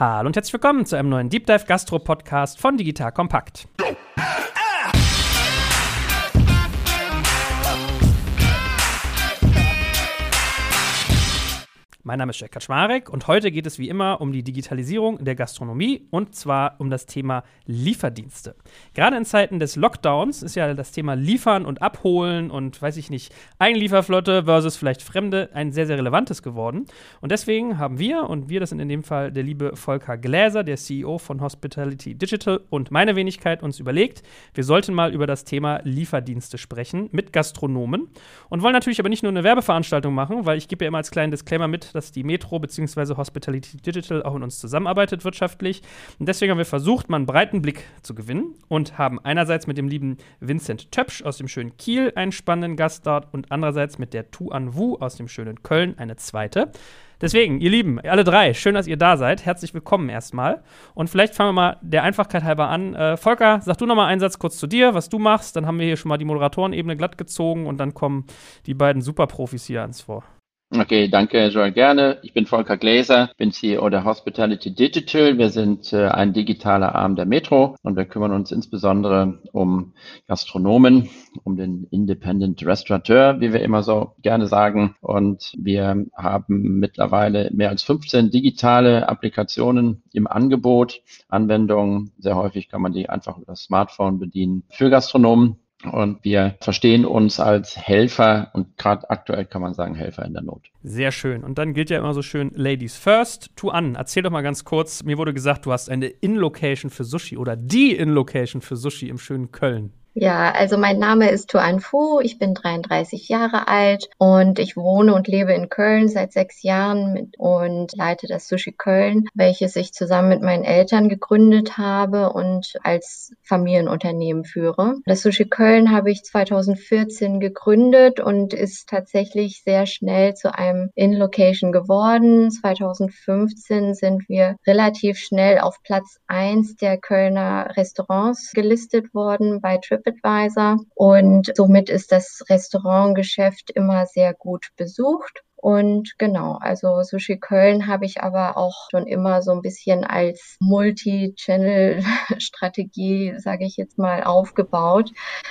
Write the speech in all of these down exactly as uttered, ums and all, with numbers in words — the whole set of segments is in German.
Hallo und herzlich willkommen zu einem neuen Deep Dive Gastro Podcast von Digital Kompakt. Mein Name ist Jack Kaczmarek und heute geht es wie immer um die Digitalisierung der Gastronomie und zwar um das Thema Lieferdienste. Gerade in Zeiten des Lockdowns ist ja das Thema Liefern und Abholen und, weiß ich nicht, Eigenlieferflotte versus vielleicht Fremde ein sehr, sehr relevantes geworden. Und deswegen haben wir, und wir, das sind in dem Fall der liebe Volker Gläser, der C E O von Hospitality Digital und meine Wenigkeit, uns überlegt, wir sollten mal über das Thema Lieferdienste sprechen mit Gastronomen und wollen natürlich aber nicht nur eine Werbeveranstaltung machen, weil ich gebe ja immer als kleinen Disclaimer mit, dass die Metro bzw. Hospitality Digital auch mit uns zusammenarbeitet wirtschaftlich. Und deswegen haben wir versucht, mal einen breiten Blick zu gewinnen und haben einerseits mit dem lieben Vincent Töpsch aus dem schönen Kiel einen spannenden Gast dort und andererseits mit der Tu An Wu aus dem schönen Köln eine zweite. Deswegen, ihr Lieben, alle drei, schön, dass ihr da seid. Herzlich willkommen erstmal. Und vielleicht fangen wir mal der Einfachkeit halber an. Äh, Volker, sag du noch mal einen Satz kurz zu dir, was du machst. Dann haben wir hier schon mal die Moderatorenebene glatt gezogen und dann kommen die beiden Superprofis hier ans Vor. Okay, danke, Joel, gerne. Ich bin Volker Gläser, bin C E O der Hospitality Digital. Wir sind äh, ein digitaler Arm der Metro und wir kümmern uns insbesondere um Gastronomen, um den Independent Restaurateur, wie wir immer so gerne sagen. Und wir haben mittlerweile mehr als fünfzehn digitale Applikationen im Angebot, Anwendungen. Sehr häufig kann man die einfach über das Smartphone bedienen für Gastronomen. Und wir verstehen uns als Helfer und gerade aktuell kann man sagen Helfer in der Not. Sehr schön. Und dann gilt ja immer so schön Ladies first. Tu An, erzähl doch mal ganz kurz. Mir wurde gesagt, du hast eine In-Location für Sushi oder die In-Location für Sushi im schönen Köln. Ja, also mein Name ist Tu An Fu, ich bin dreiunddreißig Jahre alt und ich wohne und lebe in Köln seit sechs Jahren mit, und leite das Sushi Köln, welches ich zusammen mit meinen Eltern gegründet habe und als Familienunternehmen führe. Das Sushi Köln habe ich zweitausendvierzehn gegründet und ist tatsächlich sehr schnell zu einem In-Location geworden. zweitausendfünfzehn sind wir relativ schnell auf Platz eins der Kölner Restaurants gelistet worden bei TripAdvisor. Und somit ist das Restaurantgeschäft immer sehr gut besucht. Und genau, also Sushi Köln habe ich aber auch schon immer so ein bisschen als Multi-Channel-Strategie, sage ich jetzt mal, aufgebaut.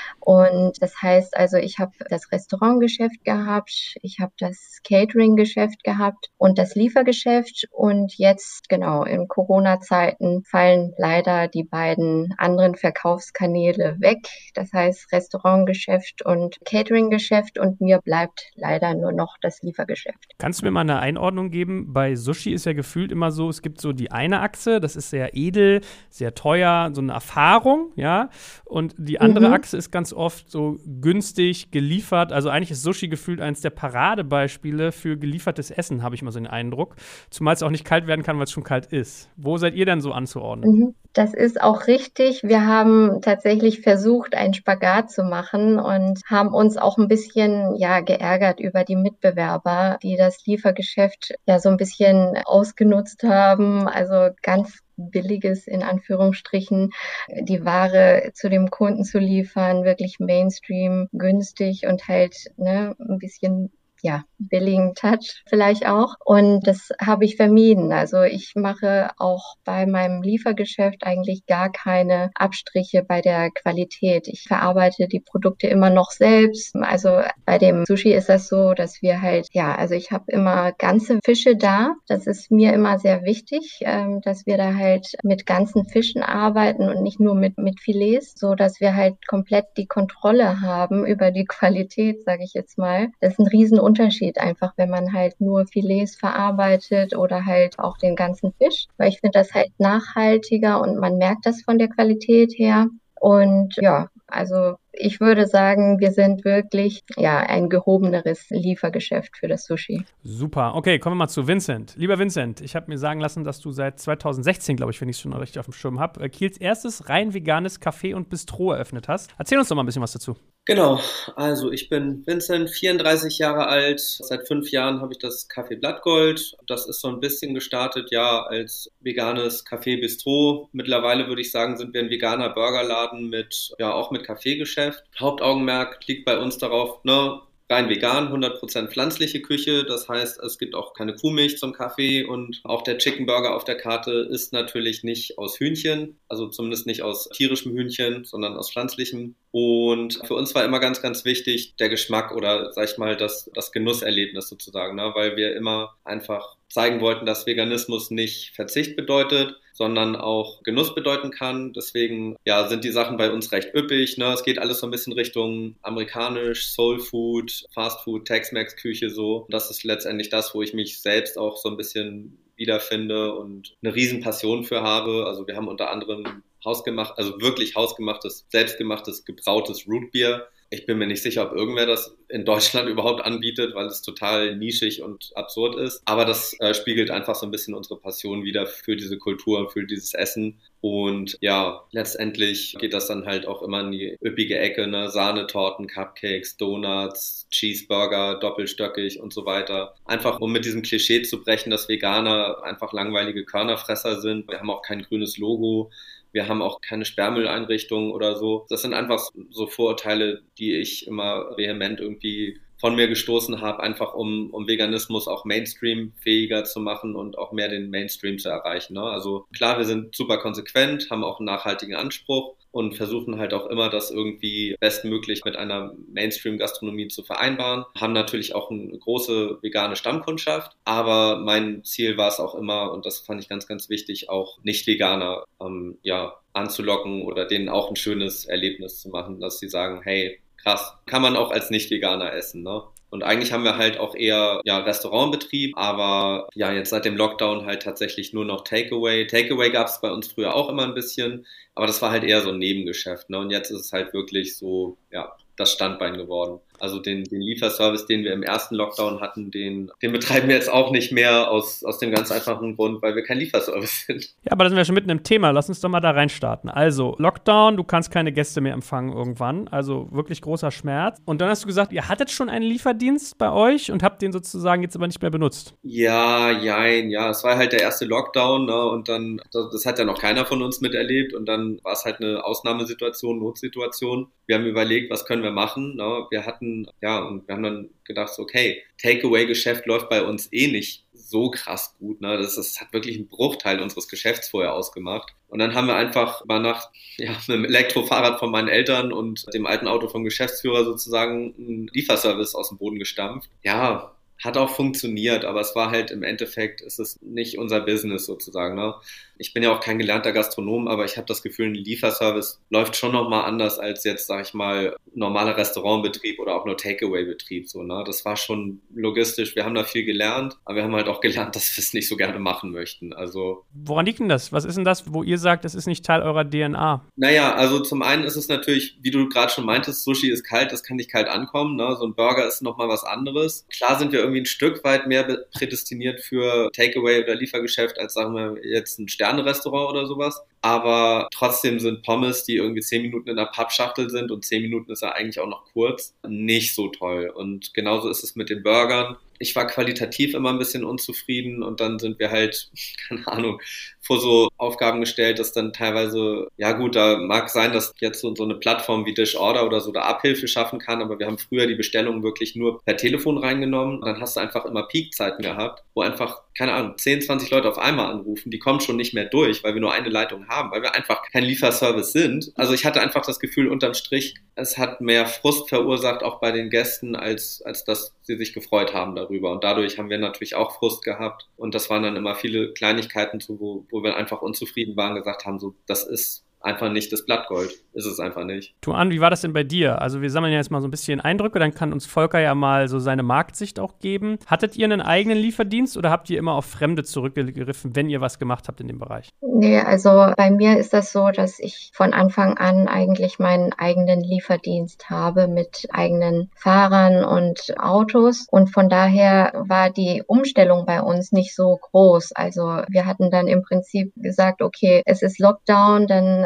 Und das heißt also, ich habe das Restaurantgeschäft gehabt, ich habe das Catering-Geschäft gehabt und das Liefergeschäft. Und jetzt, genau, in Corona-Zeiten fallen leider die beiden anderen Verkaufskanäle weg. Das heißt Restaurantgeschäft und Catering-Geschäft und mir bleibt leider nur noch das Liefergeschäft. Kannst du mir mal eine Einordnung geben? Bei Sushi ist ja gefühlt immer so, es gibt so die eine Achse, das ist sehr edel, sehr teuer, so eine Erfahrung, ja. Und die andere mhm. Achse ist ganz oft so günstig geliefert. Also eigentlich ist Sushi gefühlt eines der Paradebeispiele für geliefertes Essen, habe ich mal so den Eindruck. Zumal es auch nicht kalt werden kann, weil es schon kalt ist. Wo seid ihr denn so anzuordnen? Mhm. Das ist auch richtig. Wir haben tatsächlich versucht, einen Spagat zu machen und haben uns auch ein bisschen ja geärgert über die Mitbewerber, die das Liefergeschäft ja so ein bisschen ausgenutzt haben. Also ganz billiges in Anführungsstrichen, die Ware zu dem Kunden zu liefern, wirklich Mainstream, günstig und halt ne, ein bisschen ja, billigen Touch vielleicht auch. Und das habe ich vermieden. Also ich mache auch bei meinem Liefergeschäft eigentlich gar keine Abstriche bei der Qualität. Ich verarbeite die Produkte immer noch selbst. Also bei dem Sushi ist das so, dass wir halt, ja, also ich habe immer ganze Fische da. Das ist mir immer sehr wichtig, ähm, dass wir da halt mit ganzen Fischen arbeiten und nicht nur mit, mit Filets, so dass wir halt komplett die Kontrolle haben über die Qualität, sage ich jetzt mal. Das ist ein riesen Unterschied einfach, wenn man halt nur Filets verarbeitet oder halt auch den ganzen Fisch, weil ich finde das halt nachhaltiger und man merkt das von der Qualität her. Und ja, also ich würde sagen, wir sind wirklich ja ein gehobeneres Liefergeschäft für das Sushi. Super. Okay, kommen wir mal zu Vincent. Lieber Vincent, ich habe mir sagen lassen, dass du seit zweitausendsechzehn, glaube ich, wenn ich es schon richtig auf dem Schirm habe, Kiels erstes rein veganes Café und Bistro eröffnet hast. Erzähl uns doch mal ein bisschen was dazu. Genau, also ich bin Vincent, vierunddreißig Jahre alt. Seit fünf Jahren habe ich das Café Blattgold. Das ist so ein bisschen gestartet, ja, als veganes Café Bistro. Mittlerweile würde ich sagen, sind wir ein veganer Burgerladen mit, ja, auch mit Kaffeegeschäft. Hauptaugenmerk liegt bei uns darauf, ne, rein vegan, hundert Prozent pflanzliche Küche. Das heißt, es gibt auch keine Kuhmilch zum Kaffee und auch der Chicken Burger auf der Karte ist natürlich nicht aus Hühnchen, also zumindest nicht aus tierischem Hühnchen, sondern aus pflanzlichem. Und für uns war immer ganz, ganz wichtig der Geschmack oder, sag ich mal, das, das Genusserlebnis sozusagen, ne? Weil wir immer einfach zeigen wollten, dass Veganismus nicht Verzicht bedeutet, sondern auch Genuss bedeuten kann. Deswegen ja, sind die Sachen bei uns recht üppig. Ne? Es geht alles so ein bisschen Richtung amerikanisch, Soul Food, Fast Food, Tex-Mex-Küche so. Das ist letztendlich das, wo ich mich selbst auch so ein bisschen wiederfinde und eine Riesenpassion für habe. Also wir haben unter anderem hausgemacht, also wirklich hausgemachtes, selbstgemachtes, gebrautes Rootbier. Ich bin mir nicht sicher, ob irgendwer das in Deutschland überhaupt anbietet, weil es total nischig und absurd ist. Aber das äh, spiegelt einfach so ein bisschen unsere Passion wieder für diese Kultur und für dieses Essen. Und ja, letztendlich geht das dann halt auch immer in die üppige Ecke, ne? Sahnetorten, Cupcakes, Donuts, Cheeseburger, doppelstöckig und so weiter. Einfach um mit diesem Klischee zu brechen, dass Veganer einfach langweilige Körnerfresser sind. Wir haben auch kein grünes Logo. Wir haben auch keine Sperrmülleinrichtung oder so. Das sind einfach so Vorurteile, die ich immer vehement irgendwie von mir gestoßen habe, einfach um, um Veganismus auch Mainstream-fähiger zu machen und auch mehr den Mainstream zu erreichen. Ne? Also klar, wir sind super konsequent, haben auch einen nachhaltigen Anspruch und versuchen halt auch immer, das irgendwie bestmöglich mit einer Mainstream-Gastronomie zu vereinbaren. Haben natürlich auch eine große vegane Stammkundschaft, aber mein Ziel war es auch immer, und das fand ich ganz, ganz wichtig, auch Nicht-Veganer ähm, ja, anzulocken oder denen auch ein schönes Erlebnis zu machen, dass sie sagen, hey, krass, kann man auch als Nicht-Veganer essen, ne? Und eigentlich haben wir halt auch eher ja, Restaurantbetrieb, aber ja, jetzt seit dem Lockdown halt tatsächlich nur noch Takeaway. Takeaway gab es bei uns früher auch immer ein bisschen, aber das war halt eher so ein Nebengeschäft, ne? Und jetzt ist es halt wirklich so, ja, das Standbein geworden. Also den, den Lieferservice, den wir im ersten Lockdown hatten, den, den betreiben wir jetzt auch nicht mehr aus, aus dem ganz einfachen Grund, weil wir kein Lieferservice sind. Ja, aber da sind wir schon mitten im Thema. Lass uns doch mal da reinstarten. Also, Lockdown, du kannst keine Gäste mehr empfangen irgendwann. Also wirklich großer Schmerz. Und dann hast du gesagt, ihr hattet schon einen Lieferdienst bei euch und habt den sozusagen jetzt aber nicht mehr benutzt. Ja, jein, ja. Es war halt der erste Lockdown, ne? Und dann, das, das hat ja noch keiner von uns miterlebt. Und dann war es halt eine Ausnahmesituation, Notsituation. Wir haben überlegt, was können wir machen, ne? Wir hatten ja, und wir haben dann gedacht, okay, Takeaway-Geschäft läuft bei uns eh nicht so krass gut, ne? Das, das hat wirklich einen Bruchteil unseres Geschäfts vorher ausgemacht. Und dann haben wir einfach mal nach ja, einem Elektrofahrrad von meinen Eltern und dem alten Auto vom Geschäftsführer sozusagen einen Lieferservice aus dem Boden gestampft. Ja, hat auch funktioniert, aber es war halt im Endeffekt, ist es nicht unser Business sozusagen, ne? Ich bin ja auch kein gelernter Gastronom, aber ich habe das Gefühl, ein Lieferservice läuft schon nochmal anders als jetzt, sag ich mal, normaler Restaurantbetrieb oder auch nur Takeaway-Betrieb. So, ne? Das war schon logistisch. Wir haben da viel gelernt, aber wir haben halt auch gelernt, dass wir es nicht so gerne machen möchten. Also, woran liegt denn das? Was ist denn das, wo ihr sagt, das ist nicht Teil eurer D N A? Naja, also zum einen ist es natürlich, wie du gerade schon meintest, Sushi ist kalt, das kann nicht kalt ankommen. Ne? So ein Burger ist nochmal was anderes. Klar sind wir irgendwie ein Stück weit mehr prädestiniert für Takeaway oder Liefergeschäft als, sagen wir, jetzt ein Sterne-Restaurant oder sowas. Aber trotzdem sind Pommes, die irgendwie zehn Minuten in der Pappschachtel sind und zehn Minuten ist ja eigentlich auch noch kurz, nicht so toll. Und genauso ist es mit den Burgern. Ich war qualitativ immer ein bisschen unzufrieden und dann sind wir halt, keine Ahnung, vor so Aufgaben gestellt, dass dann teilweise, ja gut, da mag sein, dass jetzt so, so eine Plattform wie Dishorder oder so da Abhilfe schaffen kann, aber wir haben früher die Bestellungen wirklich nur per Telefon reingenommen und dann hast du einfach immer Peakzeiten gehabt, wo einfach, keine Ahnung, zehn, zwanzig Leute auf einmal anrufen, die kommen schon nicht mehr durch, weil wir nur eine Leitung haben, weil wir einfach kein Lieferservice sind. Also ich hatte einfach das Gefühl, unterm Strich, es hat mehr Frust verursacht, auch bei den Gästen, als, als dass sie sich gefreut haben darüber. Und dadurch haben wir natürlich auch Frust gehabt. Und das waren dann immer viele Kleinigkeiten, wo, wo wir einfach unzufrieden waren, gesagt haben, so, das ist einfach nicht das Blattgold. Ist es einfach nicht. Tuan, wie war das denn bei dir? Also wir sammeln ja jetzt mal so ein bisschen Eindrücke, dann kann uns Volker ja mal so seine Marktsicht auch geben. Hattet ihr einen eigenen Lieferdienst oder habt ihr immer auf Fremde zurückgegriffen, wenn ihr was gemacht habt in dem Bereich? Nee, also bei mir ist das so, dass ich von Anfang an eigentlich meinen eigenen Lieferdienst habe mit eigenen Fahrern und Autos. Und von daher war die Umstellung bei uns nicht so groß. Also wir hatten dann im Prinzip gesagt, okay, es ist Lockdown, dann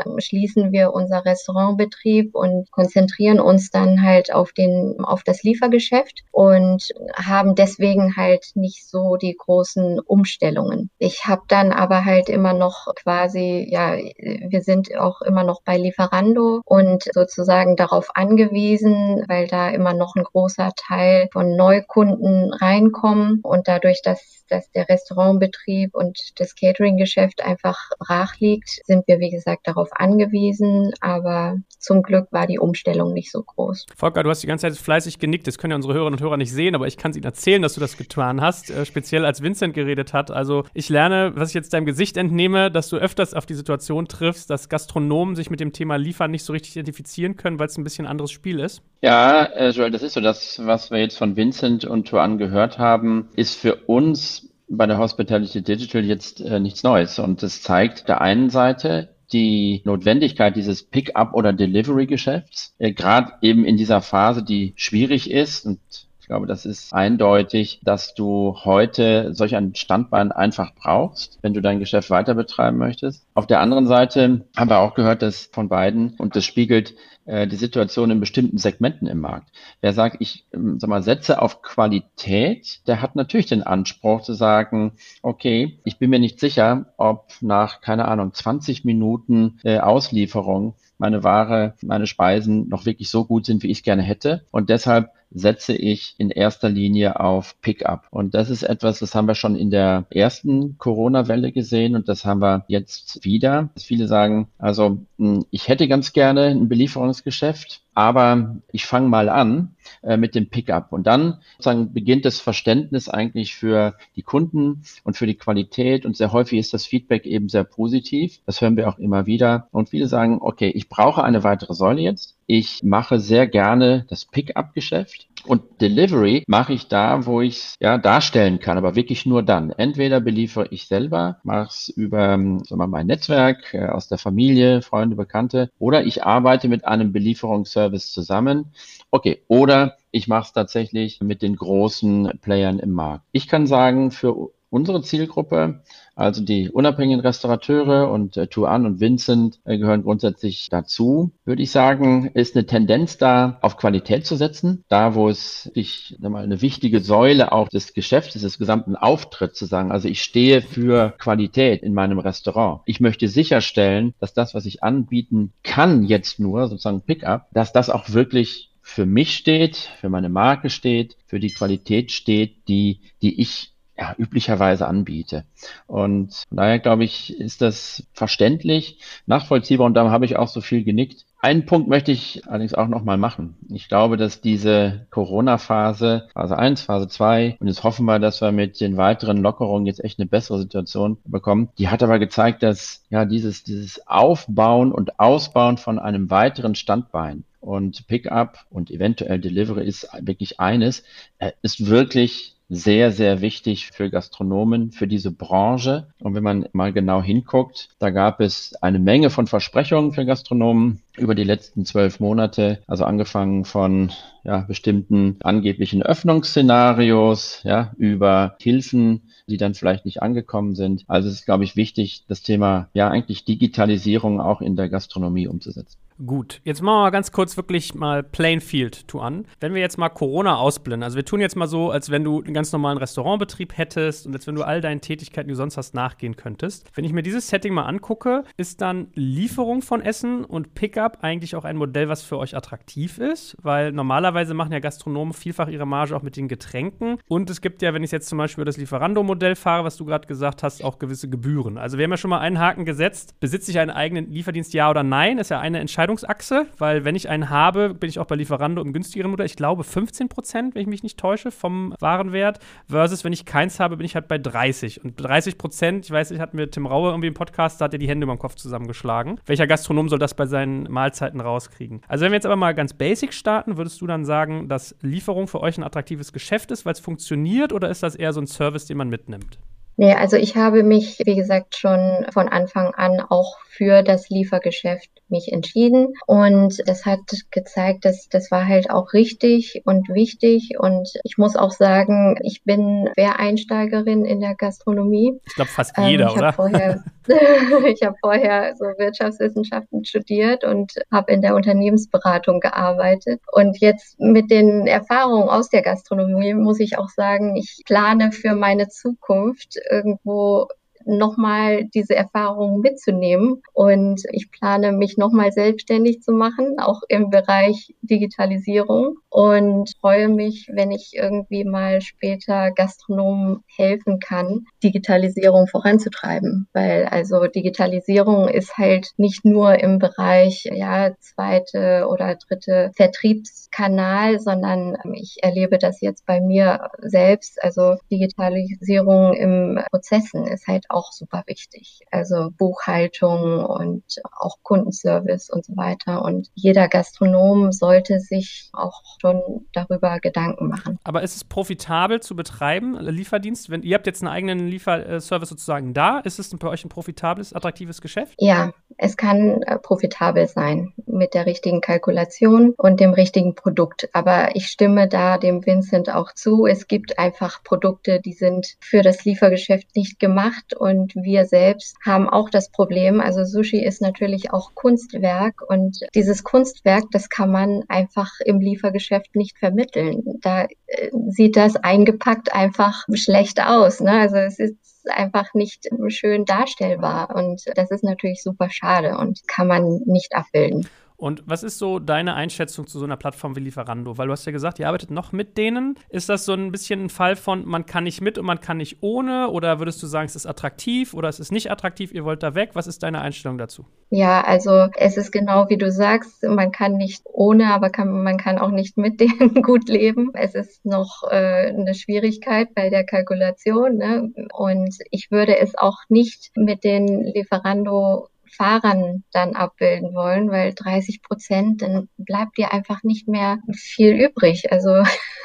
schließen wir unser Restaurantbetrieb und konzentrieren uns dann halt auf den, auf das Liefergeschäft und haben deswegen halt nicht so die großen Umstellungen. Ich habe dann aber halt immer noch quasi, ja, wir sind auch immer noch bei Lieferando und sozusagen darauf angewiesen, weil da immer noch ein großer Teil von Neukunden reinkommen und dadurch, dass, dass der Restaurantbetrieb und das Catering-Geschäft einfach brach liegt, sind wir, wie gesagt, darauf angewiesen, aber zum Glück war die Umstellung nicht so groß. Volker, du hast die ganze Zeit fleißig genickt, das können ja unsere Hörerinnen und Hörer nicht sehen, aber ich kann es ihnen erzählen, dass du das getan hast, äh, speziell als Vincent geredet hat. Also ich lerne, was ich jetzt deinem Gesicht entnehme, dass du öfters auf die Situation triffst, dass Gastronomen sich mit dem Thema Liefern nicht so richtig identifizieren können, weil es ein bisschen ein anderes Spiel ist. Ja, äh, Joel, das ist so, das, was wir jetzt von Vincent und Tuan gehört haben, ist für uns bei der Hospitality Digital jetzt äh, nichts Neues. Und das zeigt auf der einen Seite die Notwendigkeit dieses Pick-up- oder Delivery-Geschäfts, äh, gerade eben in dieser Phase, die schwierig ist. Und ich glaube, das ist eindeutig, dass du heute solch ein Standbein einfach brauchst, wenn du dein Geschäft weiter betreiben möchtest. Auf der anderen Seite haben wir auch gehört, dass von beiden, und das spiegelt äh, die Situation in bestimmten Segmenten im Markt. Wer sagt, ich ähm, sag mal, setze auf Qualität, der hat natürlich den Anspruch zu sagen, okay, ich bin mir nicht sicher, ob nach, keine Ahnung, zwanzig Minuten äh, Auslieferung meine Ware, meine Speisen noch wirklich so gut sind, wie ich es gerne hätte. Und deshalb setze ich in erster Linie auf Pickup. Und das ist etwas, das haben wir schon in der ersten Corona-Welle gesehen und das haben wir jetzt wieder. Dass viele sagen, also ich hätte ganz gerne ein Belieferungsgeschäft, aber ich fange mal an äh, mit dem Pickup. Und dann sozusagen beginnt das Verständnis eigentlich für die Kunden und für die Qualität. Und sehr häufig ist das Feedback eben sehr positiv. Das hören wir auch immer wieder. Und viele sagen, okay, ich brauche eine weitere Säule jetzt. Ich mache sehr gerne das Pick-up-Geschäft. Und Delivery mache ich da, wo ich es ja darstellen kann, aber wirklich nur dann. Entweder beliefere ich selber, mache es über sagen wir mal, mein Netzwerk äh, aus der Familie, Freunde, Bekannte, oder ich arbeite mit einem Belieferungsservice zusammen. Okay, oder ich mache es tatsächlich mit den großen Playern im Markt. Ich kann sagen, für unsere Zielgruppe, also die unabhängigen Restaurateure und äh, Tuan und Vincent äh, gehören grundsätzlich dazu, würde ich sagen, ist eine Tendenz da, auf Qualität zu setzen. Da, wo es ich sag mal, eine wichtige Säule auch des Geschäfts, des gesamten Auftritts zu sagen, also ich stehe für Qualität in meinem Restaurant. Ich möchte sicherstellen, dass das, was ich anbieten kann, jetzt nur sozusagen Pickup, dass das auch wirklich für mich steht, für meine Marke steht, für die Qualität steht, die, die ich ja, üblicherweise anbiete. Und von daher, glaube ich, ist das verständlich, nachvollziehbar und darum habe ich auch so viel genickt. Einen Punkt möchte ich allerdings auch nochmal machen. Ich glaube, dass diese Corona-Phase, Phase eins, Phase zwei, und jetzt hoffen wir, dass wir mit den weiteren Lockerungen jetzt echt eine bessere Situation bekommen, die hat aber gezeigt, dass ja dieses, dieses Aufbauen und Ausbauen von einem weiteren Standbein und Pickup und eventuell Delivery ist wirklich eines, äh, ist wirklich sehr, sehr wichtig für Gastronomen, für diese Branche. Und wenn man mal genau hinguckt, da gab es eine Menge von Versprechungen für Gastronomen über die letzten zwölf Monate, also angefangen von ja, bestimmten angeblichen Öffnungsszenarios, ja, über Hilfen, die dann vielleicht nicht angekommen sind. Also es ist, glaube ich, wichtig, das Thema ja eigentlich Digitalisierung auch in der Gastronomie umzusetzen. Gut, jetzt machen wir mal ganz kurz wirklich mal Plainfield Tuan. Wenn wir jetzt mal Corona ausblenden, also wir tun jetzt mal so, als wenn du einen ganz normalen Restaurantbetrieb hättest und als wenn du all deinen Tätigkeiten, die du sonst hast, nachgehen könntest. Wenn ich mir dieses Setting mal angucke, ist dann Lieferung von Essen und Pickup eigentlich auch ein Modell, was für euch attraktiv ist, weil normalerweise machen ja Gastronomen vielfach ihre Marge auch mit den Getränken und es gibt ja, wenn ich jetzt zum Beispiel das Lieferando-Modell fahre, was du gerade gesagt hast, auch gewisse Gebühren. Also wir haben ja schon mal einen Haken gesetzt, besitze ich einen eigenen Lieferdienst, ja oder nein, ist ja eine Entscheidung Achse, weil wenn ich einen habe, bin ich auch bei Lieferando im günstigeren Modell. Ich glaube fünfzehn Prozent, wenn ich mich nicht täusche, vom Warenwert. Versus, wenn ich keins habe, bin ich halt bei dreißig. Und dreißig Prozent, ich weiß nicht, hatten wir Tim Raue irgendwie im Podcast, da hat er die Hände über den Kopf zusammengeschlagen. Welcher Gastronom soll das bei seinen Mahlzeiten rauskriegen? Also wenn wir jetzt aber mal ganz basic starten, würdest du dann sagen, dass Lieferung für euch ein attraktives Geschäft ist, weil es funktioniert, oder ist das eher so ein Service, den man mitnimmt? Nee, also ich habe mich, wie gesagt, schon von Anfang an auch für das Liefergeschäft mich entschieden und das hat gezeigt, dass das war halt auch richtig und wichtig und ich muss auch sagen, ich bin Quereinsteigerin in der Gastronomie. Ich glaube fast Ähm, jeder, ich habe oder? vorher, ich habe vorher so Wirtschaftswissenschaften studiert und habe in der Unternehmensberatung gearbeitet und jetzt mit den Erfahrungen aus der Gastronomie muss ich auch sagen, ich plane für meine Zukunft irgendwo nochmal diese Erfahrungen mitzunehmen. Und ich plane, mich nochmal selbstständig zu machen, auch im Bereich Digitalisierung. Und freue mich, wenn ich irgendwie mal später Gastronomen helfen kann, Digitalisierung voranzutreiben. Weil also Digitalisierung ist halt nicht nur im Bereich, ja, zweite oder dritte Vertriebskanal, sondern ich erlebe das jetzt bei mir selbst. Also Digitalisierung im Prozessen ist halt auch super wichtig. Also Buchhaltung und auch Kundenservice und so weiter. Und jeder Gastronom sollte sich auch schon darüber Gedanken machen. Aber ist es profitabel zu betreiben, Lieferdienst? Wenn ihr habt jetzt einen eigenen Lieferservice sozusagen da, ist es bei euch ein profitables, attraktives Geschäft? Ja, es kann äh, profitabel sein mit der richtigen Kalkulation und dem richtigen Produkt. Aber ich stimme da dem Vincent auch zu. Es gibt einfach Produkte, die sind für das Liefergeschäft nicht gemacht und wir selbst haben auch das Problem. Also Sushi ist natürlich auch Kunstwerk und dieses Kunstwerk, das kann man einfach im Liefergeschäft nicht vermitteln. Da äh, sieht das eingepackt einfach schlecht aus, ne? Also es ist einfach nicht schön darstellbar und das ist natürlich super schade und kann man nicht abbilden. Und was ist so deine Einschätzung zu so einer Plattform wie Lieferando? Weil du hast ja gesagt, ihr arbeitet noch mit denen. Ist das so ein bisschen ein Fall von, man kann nicht mit und man kann nicht ohne? Oder würdest du sagen, es ist attraktiv oder es ist nicht attraktiv, ihr wollt da weg? Was ist deine Einstellung dazu? Ja, also es ist genau wie du sagst, man kann nicht ohne, aber kann, man kann auch nicht mit denen gut leben. Es ist noch äh, eine Schwierigkeit bei der Kalkulation, ne? Und ich würde es auch nicht mit den Lieferando Fahrern dann abbilden wollen, weil dreißig Prozent, dann bleibt dir einfach nicht mehr viel übrig. Also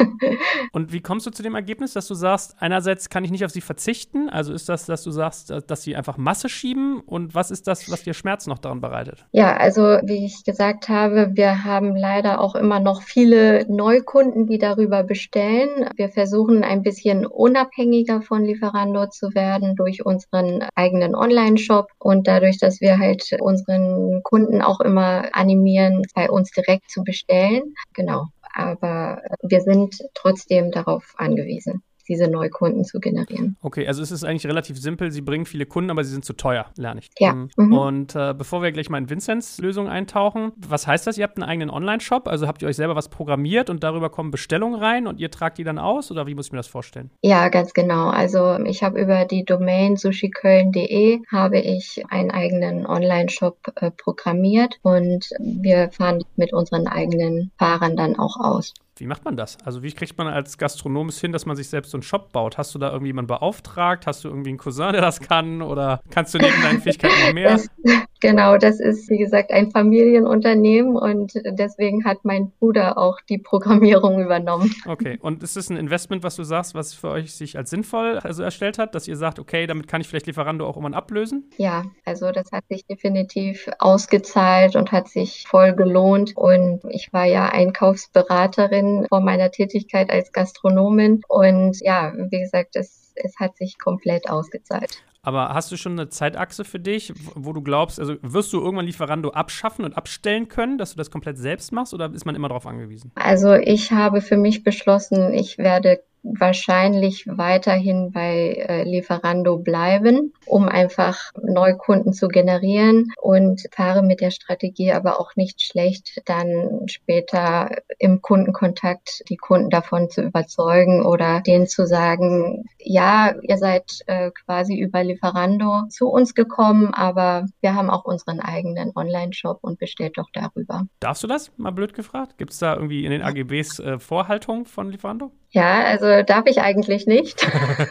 Und wie kommst du zu dem Ergebnis, dass du sagst, einerseits kann ich nicht auf sie verzichten, also ist das, dass du sagst, dass sie einfach Masse schieben und was ist das, was dir Schmerz noch daran bereitet? Ja, also wie ich gesagt habe, wir haben leider auch immer noch viele Neukunden, die darüber bestellen. Wir versuchen ein bisschen unabhängiger von Lieferando zu werden durch unseren eigenen Online-Shop und dadurch, dass wir halt unseren Kunden auch immer animieren, bei uns direkt zu bestellen. Genau. Aber wir sind trotzdem darauf angewiesen, diese Neukunden zu generieren. Okay, also es ist eigentlich relativ simpel. Sie bringen viele Kunden, aber sie sind zu teuer, lerne ich. Ja. Mhm. Mhm. Und äh, bevor wir gleich mal in Vincents Lösung eintauchen, was heißt das? Ihr habt einen eigenen Online-Shop, also habt ihr euch selber was programmiert und darüber kommen Bestellungen rein und ihr tragt die dann aus oder wie muss ich mir das vorstellen? Ja, ganz genau. Also ich habe über die Domain sushiköln punkt de habe ich einen eigenen Online-Shop äh, programmiert und wir fahren mit unseren eigenen Fahrern dann auch aus. Wie macht man das? Also wie kriegt man als Gastronom es hin, dass man sich selbst so einen Shop baut? Hast du da irgendwie jemanden beauftragt? Hast du irgendwie einen Cousin, der das kann? Oder kannst du neben deinen Fähigkeiten noch mehr? Das, genau, das ist, wie gesagt, ein Familienunternehmen und deswegen hat mein Bruder auch die Programmierung übernommen. Okay, und ist es ein Investment, was du sagst, was für euch sich als sinnvoll also erstellt hat, dass ihr sagt, okay, damit kann ich vielleicht Lieferando auch irgendwann ablösen? Ja, also das hat sich definitiv ausgezahlt und hat sich voll gelohnt und ich war ja Einkaufsberaterin vor meiner Tätigkeit als Gastronomin und ja, wie gesagt, es, es hat sich komplett ausgezahlt. Aber hast du schon eine Zeitachse für dich, wo du glaubst, also wirst du irgendwann Lieferando abschaffen und abstellen können, dass du das komplett selbst machst oder ist man immer darauf angewiesen? Also ich habe für mich beschlossen, ich werde wahrscheinlich weiterhin bei äh, Lieferando bleiben, um einfach Neukunden zu generieren und fahre mit der Strategie aber auch nicht schlecht, dann später im Kundenkontakt die Kunden davon zu überzeugen oder denen zu sagen, ja, ihr seid äh, quasi über Lieferando zu uns gekommen, aber wir haben auch unseren eigenen Online-Shop und bestellt doch darüber. Darfst du das? Mal blöd gefragt. Gibt es da irgendwie in den A G Bs äh, Vorhaltung von Lieferando? Ja, also darf ich eigentlich nicht.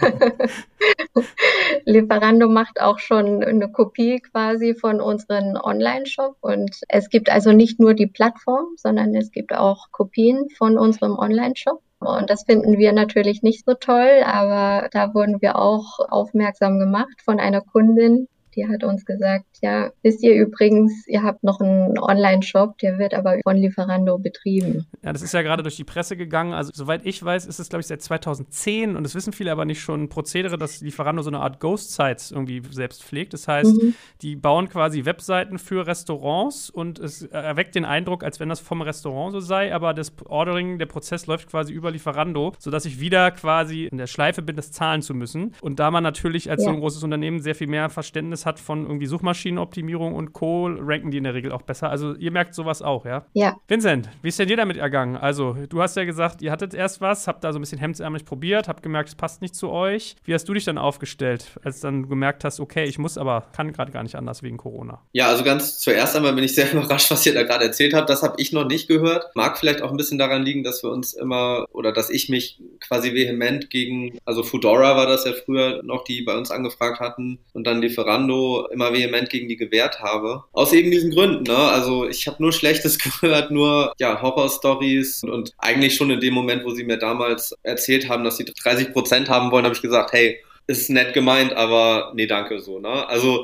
Lieferando macht auch schon eine Kopie quasi von unserem Online-Shop und es gibt also nicht nur die Plattform, sondern es gibt auch Kopien von unserem Online-Shop. Und das finden wir natürlich nicht so toll, aber da wurden wir auch aufmerksam gemacht von einer Kundin. Die hat uns gesagt, ja, wisst ihr übrigens, ihr habt noch einen Online-Shop, der wird aber von Lieferando betrieben. Ja, das ist ja gerade durch die Presse gegangen. Also soweit ich weiß, ist es, glaube ich, seit zweitausendzehn und das wissen viele aber nicht schon, ein Prozedere, dass Lieferando so eine Art Ghost-Sites irgendwie selbst pflegt. Das heißt, mhm. die bauen quasi Webseiten für Restaurants und es erweckt den Eindruck, als wenn das vom Restaurant so sei, aber das Ordering, der Prozess läuft quasi über Lieferando, sodass ich wieder quasi in der Schleife bin, das zahlen zu müssen. Und da man natürlich als ja. so ein großes Unternehmen sehr viel mehr Verständnis hat von irgendwie Suchmaschinenoptimierung und Co., ranken die in der Regel auch besser. Also ihr merkt sowas auch, ja? Ja. Vincent, wie ist denn dir damit ergangen? Also du hast ja gesagt, ihr hattet erst was, habt da so ein bisschen hemdsärmlich probiert, habt gemerkt, es passt nicht zu euch. Wie hast du dich dann aufgestellt, als dann gemerkt hast, okay, ich muss aber, kann gerade gar nicht anders wegen Corona? Ja, also ganz zuerst einmal bin ich sehr überrascht, was ihr da gerade erzählt habt. Das habe ich noch nicht gehört. Mag vielleicht auch ein bisschen daran liegen, dass wir uns immer, oder dass ich mich quasi vehement gegen, also Foodora war das ja früher noch, die bei uns angefragt hatten und dann Lieferando immer vehement gegen die gewehrt habe. Aus eben diesen Gründen, ne? Also ich habe nur Schlechtes gehört, nur ja Horror-Stories und, und eigentlich schon in dem Moment, wo sie mir damals erzählt haben, dass sie dreißig Prozent haben wollen, habe ich gesagt, hey, ist nett gemeint, aber nee, danke, so, ne? Also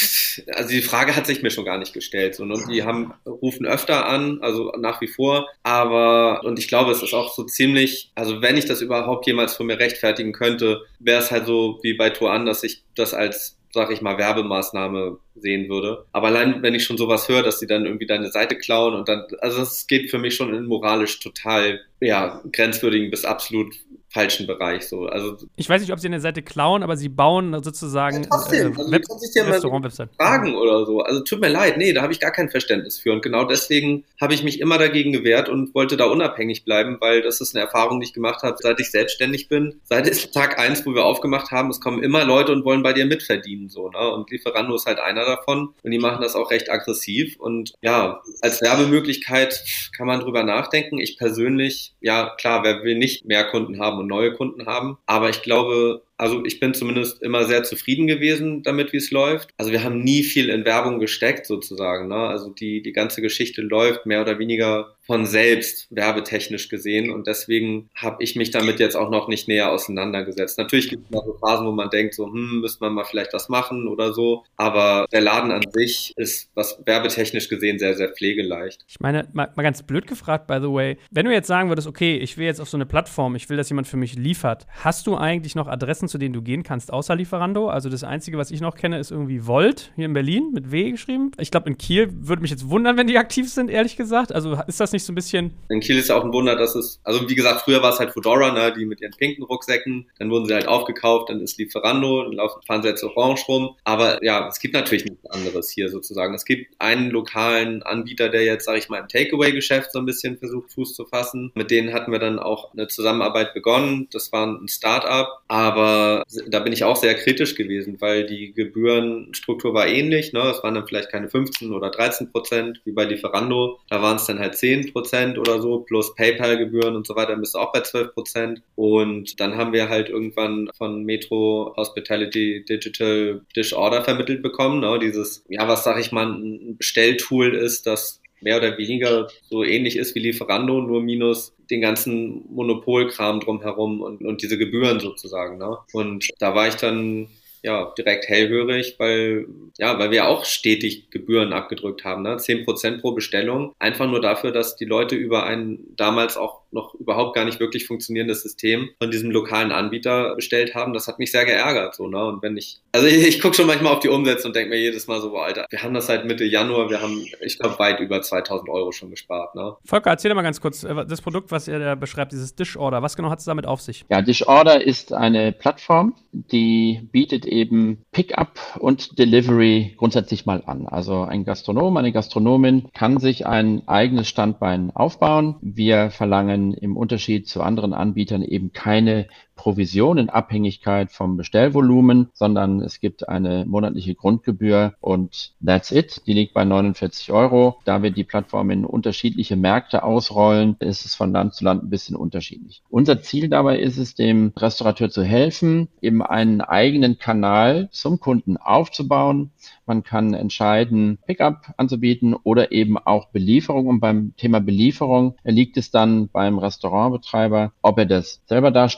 Also die Frage hat sich mir schon gar nicht gestellt. So, und die haben, rufen öfter an, also nach wie vor. Aber, und ich glaube, es ist auch so ziemlich, also wenn ich das überhaupt jemals von mir rechtfertigen könnte, wäre es halt so wie bei Tuan, dass ich das als, sag ich mal, Werbemaßnahme sehen würde. Aber allein, wenn ich schon sowas höre, dass die dann irgendwie deine Seite klauen und dann, also es geht für mich schon in moralisch total, ja, grenzwürdigen bis absolut falschen Bereich, so. Also ich weiß nicht, ob sie eine Seite klauen, aber sie bauen sozusagen ja, trotzdem. äh, also, Web- ja Restaurant-Webseiten. Fragen oder so. Also tut mir leid, nee, da habe ich gar kein Verständnis für. Und genau deswegen habe ich mich immer dagegen gewehrt und wollte da unabhängig bleiben, weil das ist eine Erfahrung, die ich gemacht habe, seit ich selbstständig bin. Seit Tag eins, wo wir aufgemacht haben, es kommen immer Leute und wollen bei dir mitverdienen, so, ne? Und Lieferando ist halt einer davon. Und die machen das auch recht aggressiv. Und ja, als Werbemöglichkeit kann man drüber nachdenken. Ich persönlich, ja klar, wer will nicht mehr Kunden haben und neue Kunden haben. Aber ich glaube, also ich bin zumindest immer sehr zufrieden gewesen damit, wie es läuft. Also wir haben nie viel in Werbung gesteckt sozusagen, ne? Also die, die ganze Geschichte läuft mehr oder weniger von selbst, werbetechnisch gesehen. Und deswegen habe ich mich damit jetzt auch noch nicht näher auseinandergesetzt. Natürlich gibt es mal so Phasen, wo man denkt, so, hm, müsste man mal vielleicht das machen oder so. Aber der Laden an sich ist, was werbetechnisch gesehen, sehr, sehr pflegeleicht. Ich meine, mal, mal ganz blöd gefragt, by the way, wenn du jetzt sagen würdest, okay, ich will jetzt auf so eine Plattform, ich will, dass jemand für mich liefert, hast du eigentlich noch Adressen, zu denen du gehen kannst, außer Lieferando? Also das Einzige, was ich noch kenne, ist irgendwie Volt, hier in Berlin, mit W geschrieben. Ich glaube, in Kiel würde mich jetzt wundern, wenn die aktiv sind, ehrlich gesagt. Also ist das nicht so ein bisschen... In Kiel ist ja auch ein Wunder, dass es, also wie gesagt, früher war es halt Foodora, ne, die mit ihren pinken Rucksäcken, dann wurden sie halt aufgekauft, dann ist Lieferando, dann laufen, fahren sie jetzt orange rum. Aber ja, es gibt natürlich nichts anderes hier sozusagen. Es gibt einen lokalen Anbieter, der jetzt, sage ich mal, im Takeaway-Geschäft so ein bisschen versucht, Fuß zu fassen. Mit denen hatten wir dann auch eine Zusammenarbeit begonnen. Das war ein Start-up, aber da bin ich auch sehr kritisch gewesen, weil die Gebührenstruktur war ähnlich, ne? Es waren dann vielleicht keine fünfzehn oder dreizehn Prozent wie bei Lieferando. Da waren es dann halt zehn Prozent oder so, plus PayPal-Gebühren und so weiter, dann bist du auch bei zwölf Prozent. Und dann haben wir halt irgendwann von Metro Hospitality Digital Dish Order vermittelt bekommen, ne? Dieses, ja, was sag ich mal, ein Bestelltool ist, das mehr oder weniger so ähnlich ist wie Lieferando, nur minus den ganzen Monopolkram drumherum und, und diese Gebühren sozusagen, ne? Und da war ich dann ja direkt hellhörig, weil ja, weil wir auch stetig Gebühren abgedrückt haben, ne? zehn Prozent pro Bestellung, einfach nur dafür, dass die Leute über ein damals auch noch überhaupt gar nicht wirklich funktionierendes System von diesem lokalen Anbieter bestellt haben. Das hat mich sehr geärgert, so, ne? Und wenn ich, also ich, ich gucke schon manchmal auf die Umsätze und denke mir jedes Mal so, boah, Alter, wir haben das seit Mitte Januar, wir haben, ich glaube, weit über zweitausend Euro schon gespart, ne? Volker, erzähl doch mal ganz kurz, das Produkt, was ihr da beschreibt, dieses Dish Order, was genau hat es damit auf sich? Ja, Dish Order ist eine Plattform, die bietet eben Pickup und Delivery grundsätzlich mal an. Also ein Gastronom, eine Gastronomin kann sich ein eigenes Standbein aufbauen. Wir verlangen im Unterschied zu anderen Anbietern eben keine Provision in Abhängigkeit vom Bestellvolumen, sondern es gibt eine monatliche Grundgebühr und that's it. Die liegt bei neunundvierzig Euro. Da wir die Plattform in unterschiedliche Märkte ausrollen, ist es von Land zu Land ein bisschen unterschiedlich. Unser Ziel dabei ist es, dem Restaurateur zu helfen, eben einen eigenen Kanal zum Kunden aufzubauen. Man kann entscheiden, Pickup anzubieten oder eben auch Belieferung. Und beim Thema Belieferung liegt es dann beim Restaurantbetreiber, ob er das selber darstellen möchte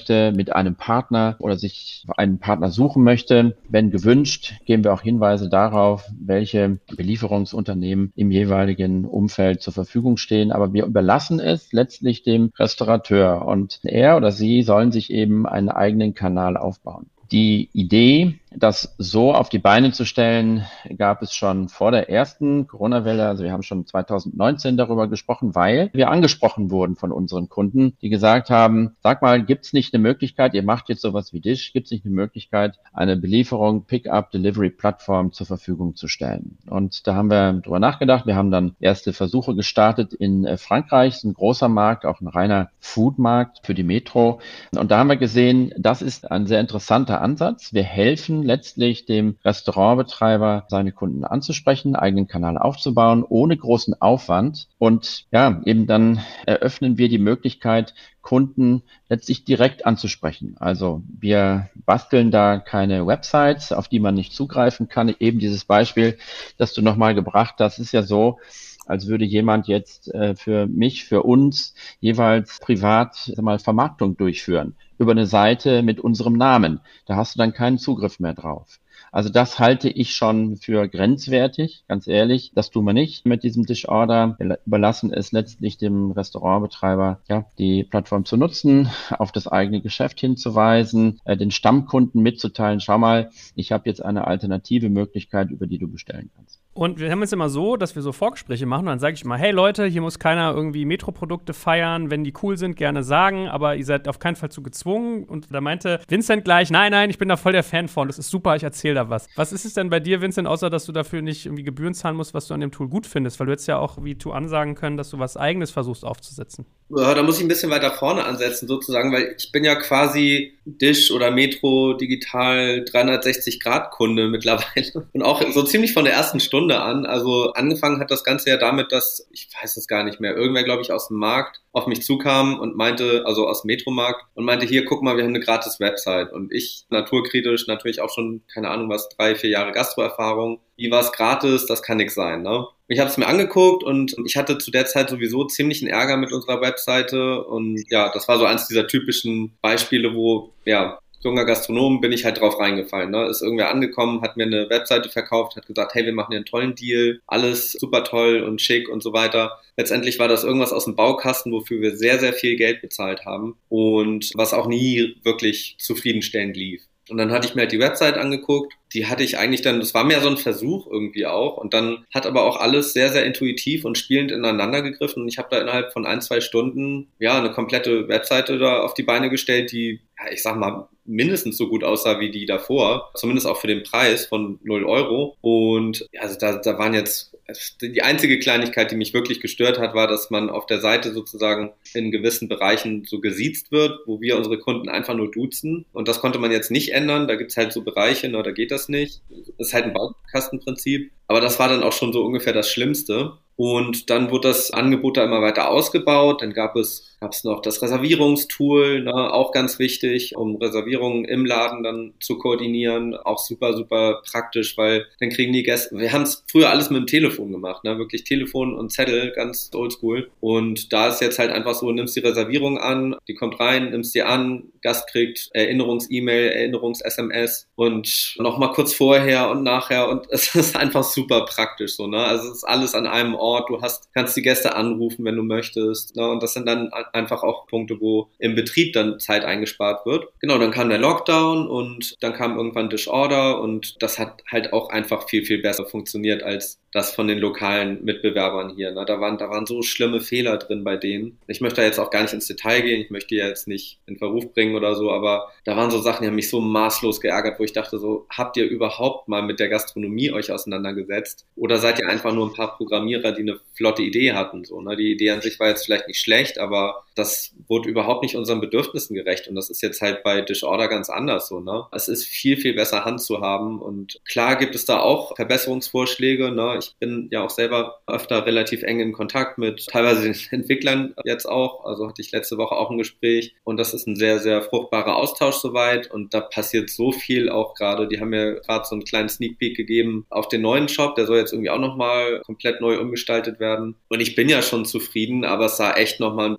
möchte mit einem Partner oder sich einen Partner suchen möchte. Wenn gewünscht, geben wir auch Hinweise darauf, welche Belieferungsunternehmen im jeweiligen Umfeld zur Verfügung stehen. Aber wir überlassen es letztlich dem Restaurateur und er oder sie sollen sich eben einen eigenen Kanal aufbauen. Die Idee, das so auf die Beine zu stellen, gab es schon vor der ersten Corona-Welle. Also wir haben schon zwanzig neunzehn darüber gesprochen, weil wir angesprochen wurden von unseren Kunden, die gesagt haben, sag mal, gibt es nicht eine Möglichkeit, ihr macht jetzt sowas wie Dish, gibt es nicht eine Möglichkeit, eine Belieferung, Pick-up-Delivery-Plattform zur Verfügung zu stellen? Und da haben wir drüber nachgedacht. Wir haben dann erste Versuche gestartet in Frankreich. Das ist ein großer Markt, auch ein reiner Food-Markt für die Metro. Und da haben wir gesehen, das ist ein sehr interessanter Ansatz. Wir helfen letztlich dem Restaurantbetreiber, seine Kunden anzusprechen, eigenen Kanal aufzubauen, ohne großen Aufwand. Und ja, eben dann eröffnen wir die Möglichkeit, Kunden letztlich direkt anzusprechen. Also wir basteln da keine Websites, auf die man nicht zugreifen kann. Eben dieses Beispiel, das du nochmal gebracht hast, ist ja so, als würde jemand jetzt äh, für mich, für uns jeweils privat sag mal, Vermarktung durchführen über eine Seite mit unserem Namen. Da hast du dann keinen Zugriff mehr drauf. Also das halte ich schon für grenzwertig, ganz ehrlich. Das tun wir nicht mit diesem Dish-Order. Wir überlassen es letztlich dem Restaurantbetreiber, ja, die Plattform zu nutzen, auf das eigene Geschäft hinzuweisen, äh, den Stammkunden mitzuteilen, schau mal, ich habe jetzt eine alternative Möglichkeit, über die du bestellen kannst. Und wir haben es immer so, dass wir so Vorgespräche machen und dann sage ich mal, hey Leute, hier muss keiner irgendwie Metro-Produkte feiern, wenn die cool sind, gerne sagen, aber ihr seid auf keinen Fall zu gezwungen. Und da meinte Vincent gleich, nein, nein, ich bin da voll der Fan von, das ist super, ich erzähle da was. Was ist es denn bei dir, Vincent, außer dass du dafür nicht irgendwie Gebühren zahlen musst, was du an dem Tool gut findest? Weil du jetzt ja auch wie du ansagen können, dass du was Eigenes versuchst aufzusetzen. Ja, da muss ich ein bisschen weiter vorne ansetzen sozusagen, weil ich bin ja quasi Dish oder Metro Digital dreihundertsechzig Grad Kunde mittlerweile und auch so ziemlich von der ersten Stunde an. Also angefangen hat das Ganze ja damit, dass, ich weiß es gar nicht mehr, irgendwer, glaube ich, aus dem Markt auf mich zukam und meinte, also aus dem Metromarkt und meinte, hier, guck mal, wir haben eine gratis Website. Und ich, naturkritisch, natürlich auch schon, keine Ahnung was, drei, vier Jahre Gastroerfahrung. Wie war es gratis? Das kann nix sein, ne? Ich habe es mir angeguckt und ich hatte zu der Zeit sowieso ziemlichen Ärger mit unserer Webseite und ja, das war so eins dieser typischen Beispiele, wo, ja, junger Gastronom bin ich halt drauf reingefallen, ne? Ist irgendwer angekommen, hat mir eine Webseite verkauft, hat gesagt, hey, wir machen hier einen tollen Deal, alles super toll und schick und so weiter. Letztendlich war das irgendwas aus dem Baukasten, wofür wir sehr, sehr viel Geld bezahlt haben und was auch nie wirklich zufriedenstellend lief. Und dann hatte ich mir halt die Website angeguckt, die hatte ich eigentlich dann, das war mehr so ein Versuch irgendwie auch und dann hat aber auch alles sehr, sehr intuitiv und spielend ineinander gegriffen und ich habe da innerhalb von ein, zwei Stunden ja eine komplette Webseite da auf die Beine gestellt, die, ja, ich sag mal, mindestens so gut aussah wie die davor, zumindest auch für den Preis von null Euro und ja, also da, da waren jetzt, die einzige Kleinigkeit, die mich wirklich gestört hat, war, dass man auf der Seite sozusagen in gewissen Bereichen so gesiezt wird, wo wir unsere Kunden einfach nur duzen und das konnte man jetzt nicht ändern, da gibt's halt so Bereiche, ne, da geht das nicht, das ist halt ein Baukastenprinzip, aber das war dann auch schon so ungefähr das Schlimmste. Und dann wurde das Angebot da immer weiter ausgebaut. Dann gab es, gab es noch das Reservierungstool, ne, auch ganz wichtig, um Reservierungen im Laden dann zu koordinieren. Auch super, super praktisch, weil dann kriegen die Gäste, wir haben es früher alles mit dem Telefon gemacht, ne, wirklich Telefon und Zettel, ganz oldschool. Und da ist jetzt halt einfach so, nimmst die Reservierung an, die kommt rein, nimmst die an, Gast kriegt Erinnerungs-E-Mail, Erinnerungs-S M S und nochmal kurz vorher und nachher und es ist einfach super praktisch so, ne, also es ist alles an einem Ort. Du hast, kannst die Gäste anrufen, wenn du möchtest. Ne? Und das sind dann einfach auch Punkte, wo im Betrieb dann Zeit eingespart wird. Genau, dann kam der Lockdown und dann kam irgendwann Dish-Order und das hat halt auch einfach viel, viel besser funktioniert als das von den lokalen Mitbewerbern hier. Ne? Da waren, da waren so schlimme Fehler drin bei denen. Ich möchte da jetzt auch gar nicht ins Detail gehen. Ich möchte die jetzt nicht in Verruf bringen oder so, aber da waren so Sachen, die haben mich so maßlos geärgert, wo ich dachte so, habt ihr überhaupt mal mit der Gastronomie euch auseinandergesetzt? Oder seid ihr einfach nur ein paar Programmierer, die eine flotte Idee hatten? So, ne? Die Idee an sich war jetzt vielleicht nicht schlecht, aber das wurde überhaupt nicht unseren Bedürfnissen gerecht. Und das ist jetzt halt bei Dish-Order ganz anders so. Ne? Es ist viel, viel besser Hand zu haben. Und klar gibt es da auch Verbesserungsvorschläge. Ne? Ich bin ja auch selber öfter relativ eng in Kontakt mit teilweise den Entwicklern jetzt auch. Also hatte ich letzte Woche auch ein Gespräch. Und das ist ein sehr, sehr fruchtbarer Austausch soweit. Und da passiert so viel auch gerade. Die haben mir gerade so einen kleinen Sneak Peek gegeben auf den neuen Shop. Der soll jetzt irgendwie auch nochmal komplett neu umgestaltet werden. Und ich bin ja schon zufrieden, aber es sah echt nochmal ein bisschen aufgeräumt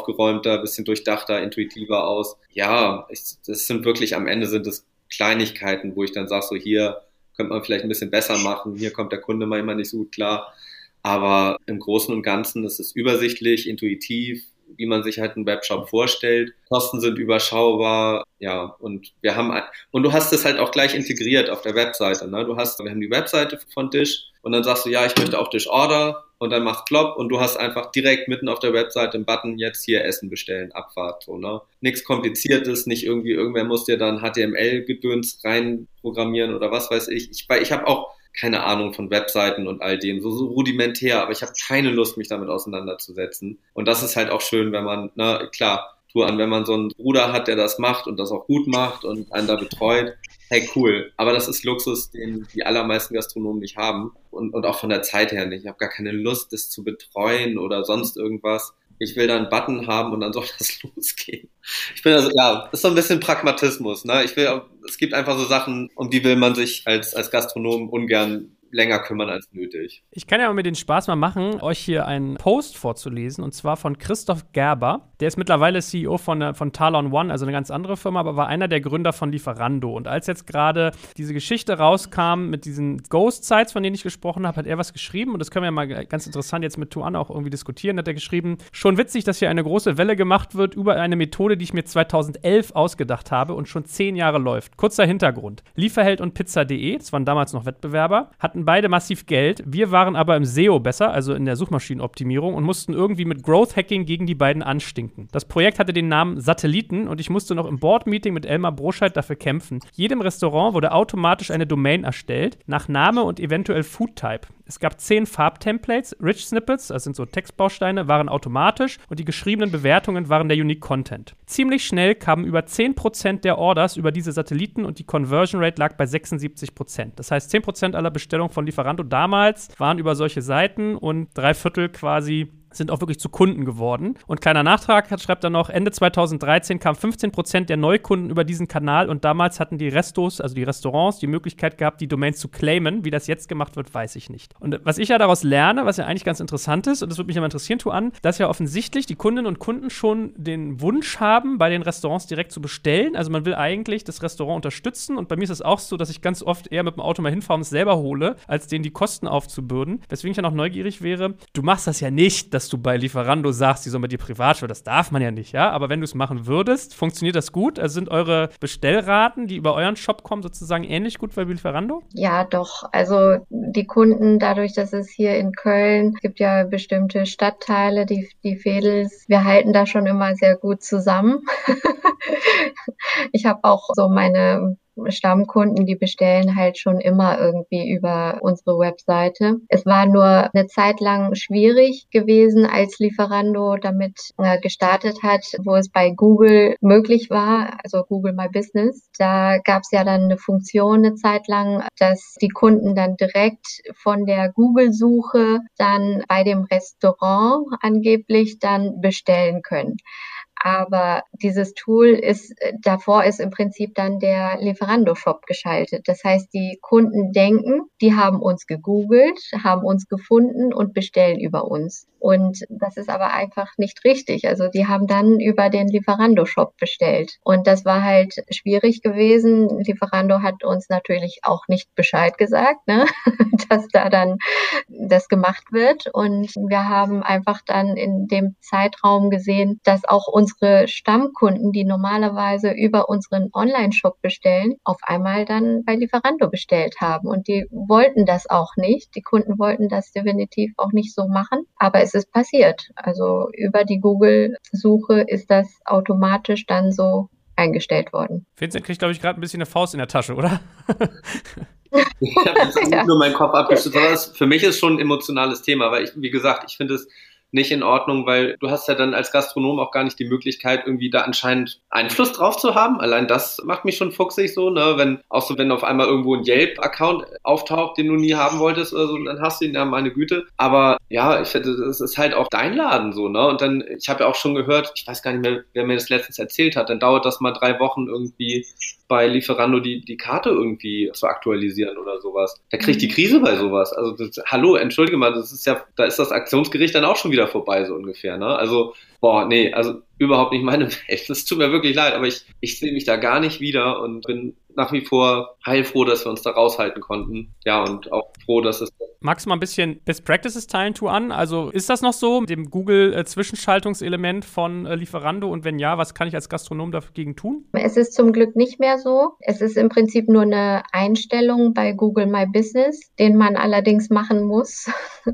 aufgeräumter, bisschen durchdachter, intuitiver aus. Ja, ich, das sind wirklich, am Ende sind es Kleinigkeiten, wo ich dann sage, so hier könnte man vielleicht ein bisschen besser machen, hier kommt der Kunde manchmal nicht so gut klar. Aber im Großen und Ganzen ist es übersichtlich, intuitiv, wie man sich halt einen Webshop vorstellt. Kosten sind überschaubar, ja, und wir haben, und du hast es halt auch gleich integriert auf der Webseite, ne? Du hast, wir haben die Webseite von Dish und dann sagst du, ja, ich möchte auch Dish Order und dann machst Plop und du hast einfach direkt mitten auf der Webseite einen Button, jetzt hier Essen bestellen, Abfahrt, so, ne? Nichts Kompliziertes, nicht irgendwie, irgendwer muss dir dann H T M L-Gedöns reinprogrammieren oder was weiß ich. Ich, weil ich habe auch keine Ahnung von Webseiten und all dem, so, so rudimentär, aber ich habe keine Lust, mich damit auseinanderzusetzen. Und das ist halt auch schön, wenn man, na klar, tu an, wenn man so einen Bruder hat, der das macht und das auch gut macht und einen da betreut, hey, cool. Aber das ist Luxus, den die allermeisten Gastronomen nicht haben und, und auch von der Zeit her nicht. Ich habe gar keine Lust, das zu betreuen oder sonst irgendwas. Ich will da einen Button haben und dann soll das losgehen. Ich bin also, ja, ist so ein bisschen Pragmatismus, ne? Ich will, es gibt einfach so Sachen, um die will man sich als, als Gastronom ungern länger kümmern als nötig. Ich kann ja mal mir den Spaß mal machen, euch hier einen Post vorzulesen, und zwar von Christoph Gerber. Der ist mittlerweile C E O von, von Talon One, also eine ganz andere Firma, aber war einer der Gründer von Lieferando. Und als jetzt gerade diese Geschichte rauskam mit diesen Ghost-Sites, von denen ich gesprochen habe, hat er was geschrieben, und das können wir ja mal ganz interessant jetzt mit Tuan auch irgendwie diskutieren, hat er geschrieben: Schon witzig, dass hier eine große Welle gemacht wird über eine Methode, die ich mir zweitausendelf ausgedacht habe und schon zehn Jahre läuft. Kurzer Hintergrund: Lieferheld und Pizza punkt de, das waren damals noch Wettbewerber, hatten beide massiv Geld. Wir waren aber im S E O besser, also in der Suchmaschinenoptimierung, und mussten irgendwie mit Growth Hacking gegen die beiden anstinken. Das Projekt hatte den Namen Satelliten und ich musste noch im Board-Meeting mit Elmar Broscheid dafür kämpfen. Jedem Restaurant wurde automatisch eine Domain erstellt, nach Name und eventuell Food-Type. Es gab zehn Farbtemplates, Rich Snippets, das sind so Textbausteine, waren automatisch, und die geschriebenen Bewertungen waren der Unique Content. Ziemlich schnell kamen über zehn Prozent der Orders über diese Satelliten und die Conversion Rate lag bei sechsundsiebzig Prozent. Das heißt, zehn Prozent aller Bestellungen von Lieferando damals waren über solche Seiten und drei Viertel quasi sind auch wirklich zu Kunden geworden. Und kleiner Nachtrag, hat, schreibt er noch, Ende zweitausenddreizehn kamen fünfzehn Prozent der Neukunden über diesen Kanal, und damals hatten die Restos, also die Restaurants, die Möglichkeit gehabt, die Domains zu claimen. Wie das jetzt gemacht wird, weiß ich nicht. Und was ich ja daraus lerne, was ja eigentlich ganz interessant ist, und das würde mich aber interessieren, Tuan, dass ja offensichtlich die Kundinnen und Kunden schon den Wunsch haben, bei den Restaurants direkt zu bestellen. Also man will eigentlich das Restaurant unterstützen, und bei mir ist es auch so, dass ich ganz oft eher mit dem Auto mal hinfahre und es selber hole, als denen die Kosten aufzubürden. Weswegen ich ja noch neugierig wäre, du machst das ja nicht, dass du bei Lieferando sagst, die sollen bei dir privat stellen. Das darf man ja nicht, ja? Aber wenn du es machen würdest, funktioniert das gut? Also sind eure Bestellraten, die über euren Shop kommen, sozusagen ähnlich gut bei Lieferando? Ja, doch. Also die Kunden, dadurch, dass es hier in Köln gibt ja bestimmte Stadtteile, die, die Veedels, wir halten da schon immer sehr gut zusammen. Ich habe auch so meine Stammkunden, die bestellen halt schon immer irgendwie über unsere Webseite. Es war nur eine Zeit lang schwierig gewesen, als Lieferando damit äh, gestartet hat, wo es bei Google möglich war, also Google My Business. Da gab es ja dann eine Funktion eine Zeit lang, dass die Kunden dann direkt von der Google-Suche dann bei dem Restaurant angeblich dann bestellen können. Aber dieses Tool ist, davor ist im Prinzip dann der Lieferando-Shop geschaltet. Das heißt, die Kunden denken, die haben uns gegoogelt, haben uns gefunden und bestellen über uns. Und das ist aber einfach nicht richtig. Also die haben dann über den Lieferando-Shop bestellt. Und das war halt schwierig gewesen. Lieferando hat uns natürlich auch nicht Bescheid gesagt, ne? Dass da dann das gemacht wird. Und wir haben einfach dann in dem Zeitraum gesehen, dass auch unsere Stammkunden, die normalerweise über unseren Online-Shop bestellen, auf einmal dann bei Lieferando bestellt haben. Und die wollten das auch nicht. Die Kunden wollten das definitiv auch nicht so machen. Aber es ist passiert. Also über die Google-Suche ist das automatisch dann so eingestellt worden. Vincent kriegt, glaube ich, gerade ein bisschen eine Faust in der Tasche, oder? Ich habe jetzt nicht nur meinen Kopf abgeschüttelt, sondern für mich ist schon ein emotionales Thema, weil ich, wie gesagt, ich finde es nicht in Ordnung, weil du hast ja dann als Gastronom auch gar nicht die Möglichkeit, irgendwie da anscheinend Einfluss drauf zu haben. Allein das macht mich schon fuchsig so, ne? Wenn, auch so, wenn auf einmal irgendwo ein Yelp-Account auftaucht, den du nie haben wolltest oder so, dann hast du ihn ja, meine Güte. Aber ja, ich finde, das ist halt auch dein Laden so, ne? Und dann, ich habe ja auch schon gehört, ich weiß gar nicht mehr, wer mir das letztens erzählt hat, dann dauert das mal drei Wochen irgendwie bei Lieferando die, die Karte irgendwie zu aktualisieren oder sowas. Da krieg ich die Krise bei sowas. Also, das, hallo, entschuldige mal, das ist ja, da ist das Aktionsgericht dann auch schon wieder wieder vorbei, so ungefähr, ne? Also, boah, nee, also überhaupt nicht meine Welt. Es tut mir wirklich leid, aber ich, ich sehe mich da gar nicht wieder und bin nach wie vor heilfroh, dass wir uns da raushalten konnten. Ja, und auch froh, dass es... Magst du mal ein bisschen Best Practices teilen, Tuan? Also ist das noch so mit dem Google-Zwischenschaltungselement von äh, Lieferando? Und wenn ja, was kann ich als Gastronom dagegen tun? Es ist zum Glück nicht mehr so. Es ist im Prinzip nur eine Einstellung bei Google My Business, den man allerdings machen muss,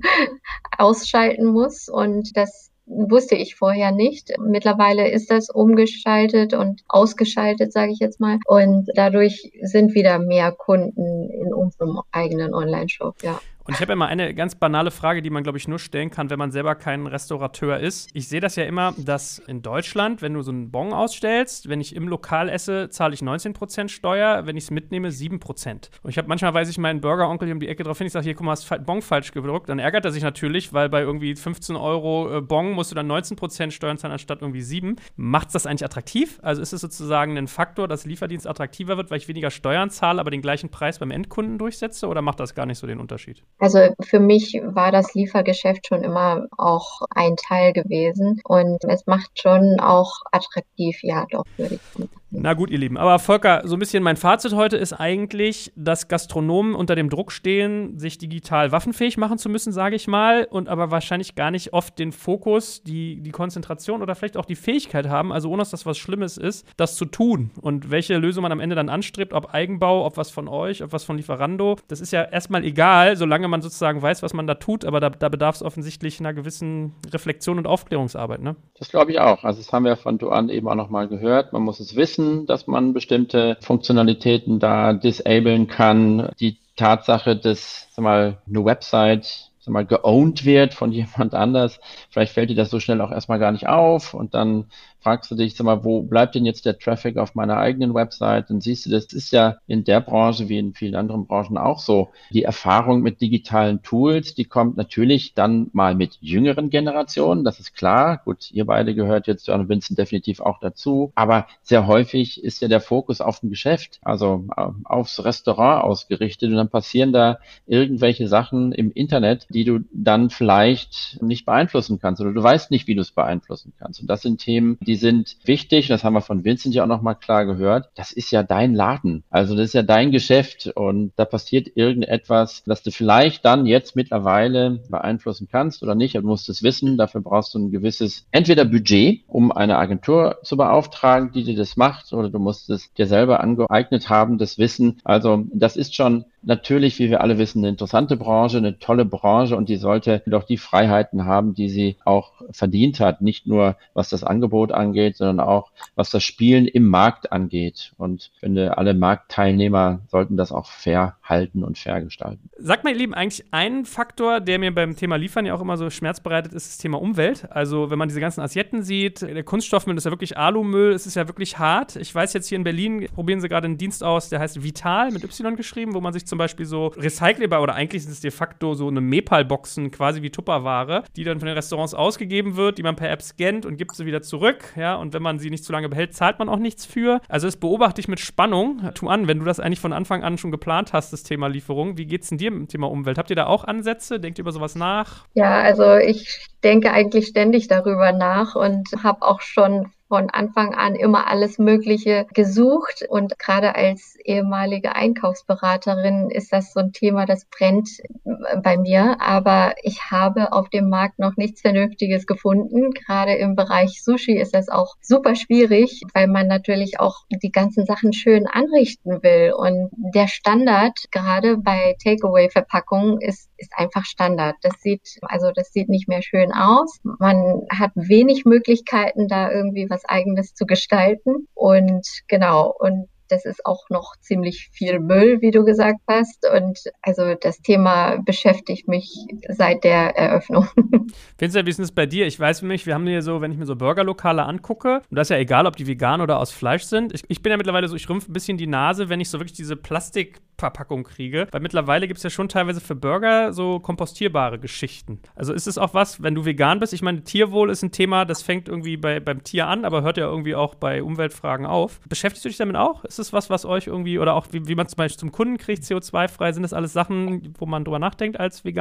ausschalten muss. Und das wusste ich vorher nicht. Mittlerweile ist das umgeschaltet und ausgeschaltet, sage ich jetzt mal. Und dadurch sind wieder mehr Kunden in unserem eigenen Online-Shop, ja. Und ich habe ja mal eine ganz banale Frage, die man, glaube ich, nur stellen kann, wenn man selber kein Restaurateur ist. Ich sehe das ja immer, dass in Deutschland, wenn du so einen Bon ausstellst, wenn ich im Lokal esse, zahle ich neunzehn Prozent Steuer, wenn ich es mitnehme, sieben Prozent. Und ich habe manchmal, weise ich meinen Burger-Onkel hier um die Ecke drauf hin, ich sage, hier, guck mal, hast Bon falsch gedruckt. Dann ärgert er sich natürlich, weil bei irgendwie fünfzehn Euro äh, Bon musst du dann neunzehn Prozent Steuern zahlen, anstatt irgendwie sieben. Macht es das eigentlich attraktiv? Also ist es sozusagen ein Faktor, dass Lieferdienst attraktiver wird, weil ich weniger Steuern zahle, aber den gleichen Preis beim Endkunden durchsetze? Oder macht das gar nicht so den Unterschied? Also für mich war das Liefergeschäft schon immer auch ein Teil gewesen und es macht schon auch attraktiv, ja doch, würde ich sagen. Na gut, ihr Lieben. Aber Volker, so ein bisschen mein Fazit heute ist eigentlich, dass Gastronomen unter dem Druck stehen, sich digital waffenfähig machen zu müssen, sage ich mal, und aber wahrscheinlich gar nicht oft den Fokus, die, die Konzentration oder vielleicht auch die Fähigkeit haben, also ohne dass das was Schlimmes ist, das zu tun. Und welche Lösung man am Ende dann anstrebt, ob Eigenbau, ob was von euch, ob was von Lieferando, das ist ja erstmal egal, solange man sozusagen weiß, was man da tut, aber da, da bedarf es offensichtlich einer gewissen Reflexion und Aufklärungsarbeit, ne? Das glaube ich auch. Also das haben wir von Tuan eben auch nochmal gehört. Man muss es wissen, dass man bestimmte Funktionalitäten da disablen kann. Die Tatsache, dass, sag mal, eine Website, sag mal, geowned wird von jemand anders, vielleicht fällt dir das so schnell auch erstmal gar nicht auf und dann fragst du dich, sag mal, wo bleibt denn jetzt der Traffic auf meiner eigenen Website? Dann siehst du, das ist ja in der Branche wie in vielen anderen Branchen auch so. Die Erfahrung mit digitalen Tools, die kommt natürlich dann mal mit jüngeren Generationen, das ist klar. Gut, ihr beide gehört jetzt, John und Vincent, definitiv auch dazu. Aber sehr häufig ist ja der Fokus auf dem Geschäft, also aufs Restaurant ausgerichtet und dann passieren da irgendwelche Sachen im Internet, die du dann vielleicht nicht beeinflussen kannst oder du weißt nicht, wie du es beeinflussen kannst. Und das sind Themen, die sind wichtig, das haben wir von Vincent ja auch nochmal klar gehört, das ist ja dein Laden, also das ist ja dein Geschäft und da passiert irgendetwas, das du vielleicht dann jetzt mittlerweile beeinflussen kannst oder nicht, du musst es wissen, dafür brauchst du ein gewisses, entweder Budget, um eine Agentur zu beauftragen, die dir das macht, oder du musst es dir selber angeeignet haben, das Wissen, also das ist schon natürlich, wie wir alle wissen, eine interessante Branche, eine tolle Branche und die sollte doch die Freiheiten haben, die sie auch verdient hat. Nicht nur, was das Angebot angeht, sondern auch, was das Spielen im Markt angeht. Und ich finde, alle Marktteilnehmer sollten das auch fair halten und fair gestalten. Sagt mal, ihr Lieben, eigentlich ein Faktor, der mir beim Thema Liefern ja auch immer so Schmerz bereitet, ist das Thema Umwelt. Also wenn man diese ganzen Assietten sieht, der Kunststoffmüll ist ja wirklich Alumüll, es ist ja wirklich hart. Ich weiß jetzt hier in Berlin, probieren sie gerade einen Dienst aus, der heißt Vital mit Y geschrieben, wo man sich zum Beispiel so recycelbar oder eigentlich sind es de facto so eine Mepal-Boxen, quasi wie Tupperware, die dann von den Restaurants ausgegeben wird, die man per App scannt und gibt sie wieder zurück, ja, und wenn man sie nicht zu lange behält, zahlt man auch nichts für. Also das beobachte ich mit Spannung. Tuan, wenn du das eigentlich von Anfang an schon geplant hast, das Thema Lieferung, wie geht's denn dir mit dem Thema Umwelt? Habt ihr da auch Ansätze? Denkt ihr über sowas nach? Ja, also ich denke eigentlich ständig darüber nach und habe auch schon von Anfang an immer alles Mögliche gesucht und gerade als ehemalige Einkaufsberaterin ist das so ein Thema, das brennt bei mir, aber ich habe auf dem Markt noch nichts Vernünftiges gefunden. Gerade im Bereich Sushi ist das auch super schwierig, weil man natürlich auch die ganzen Sachen schön anrichten will und der Standard, gerade bei Takeaway-Verpackungen, ist ist einfach Standard. Das sieht, also das sieht nicht mehr schön aus. Man hat wenig Möglichkeiten, da irgendwie was Eigenes zu gestalten. Und genau, und das ist auch noch ziemlich viel Müll, wie du gesagt hast. Und also das Thema beschäftigt mich seit der Eröffnung. Vincent, wie ist es bei dir? Ich weiß für mich, wir haben hier so, wenn ich mir so Burgerlokale angucke, und das ist ja egal, ob die vegan oder aus Fleisch sind. Ich, ich bin ja mittlerweile so, ich rümpfe ein bisschen die Nase, wenn ich so wirklich diese Plastikverpackung kriege. Weil mittlerweile gibt es ja schon teilweise für Burger so kompostierbare Geschichten. Also ist es auch was, wenn du vegan bist? Ich meine, Tierwohl ist ein Thema, das fängt irgendwie bei, beim Tier an, aber hört ja irgendwie auch bei Umweltfragen auf. Beschäftigst du dich damit auch? Ist es was, was euch irgendwie, oder auch wie, wie man zum Beispiel zum Kunden kriegt, C O zwei frei, sind das alles Sachen, wo man drüber nachdenkt als Veganer?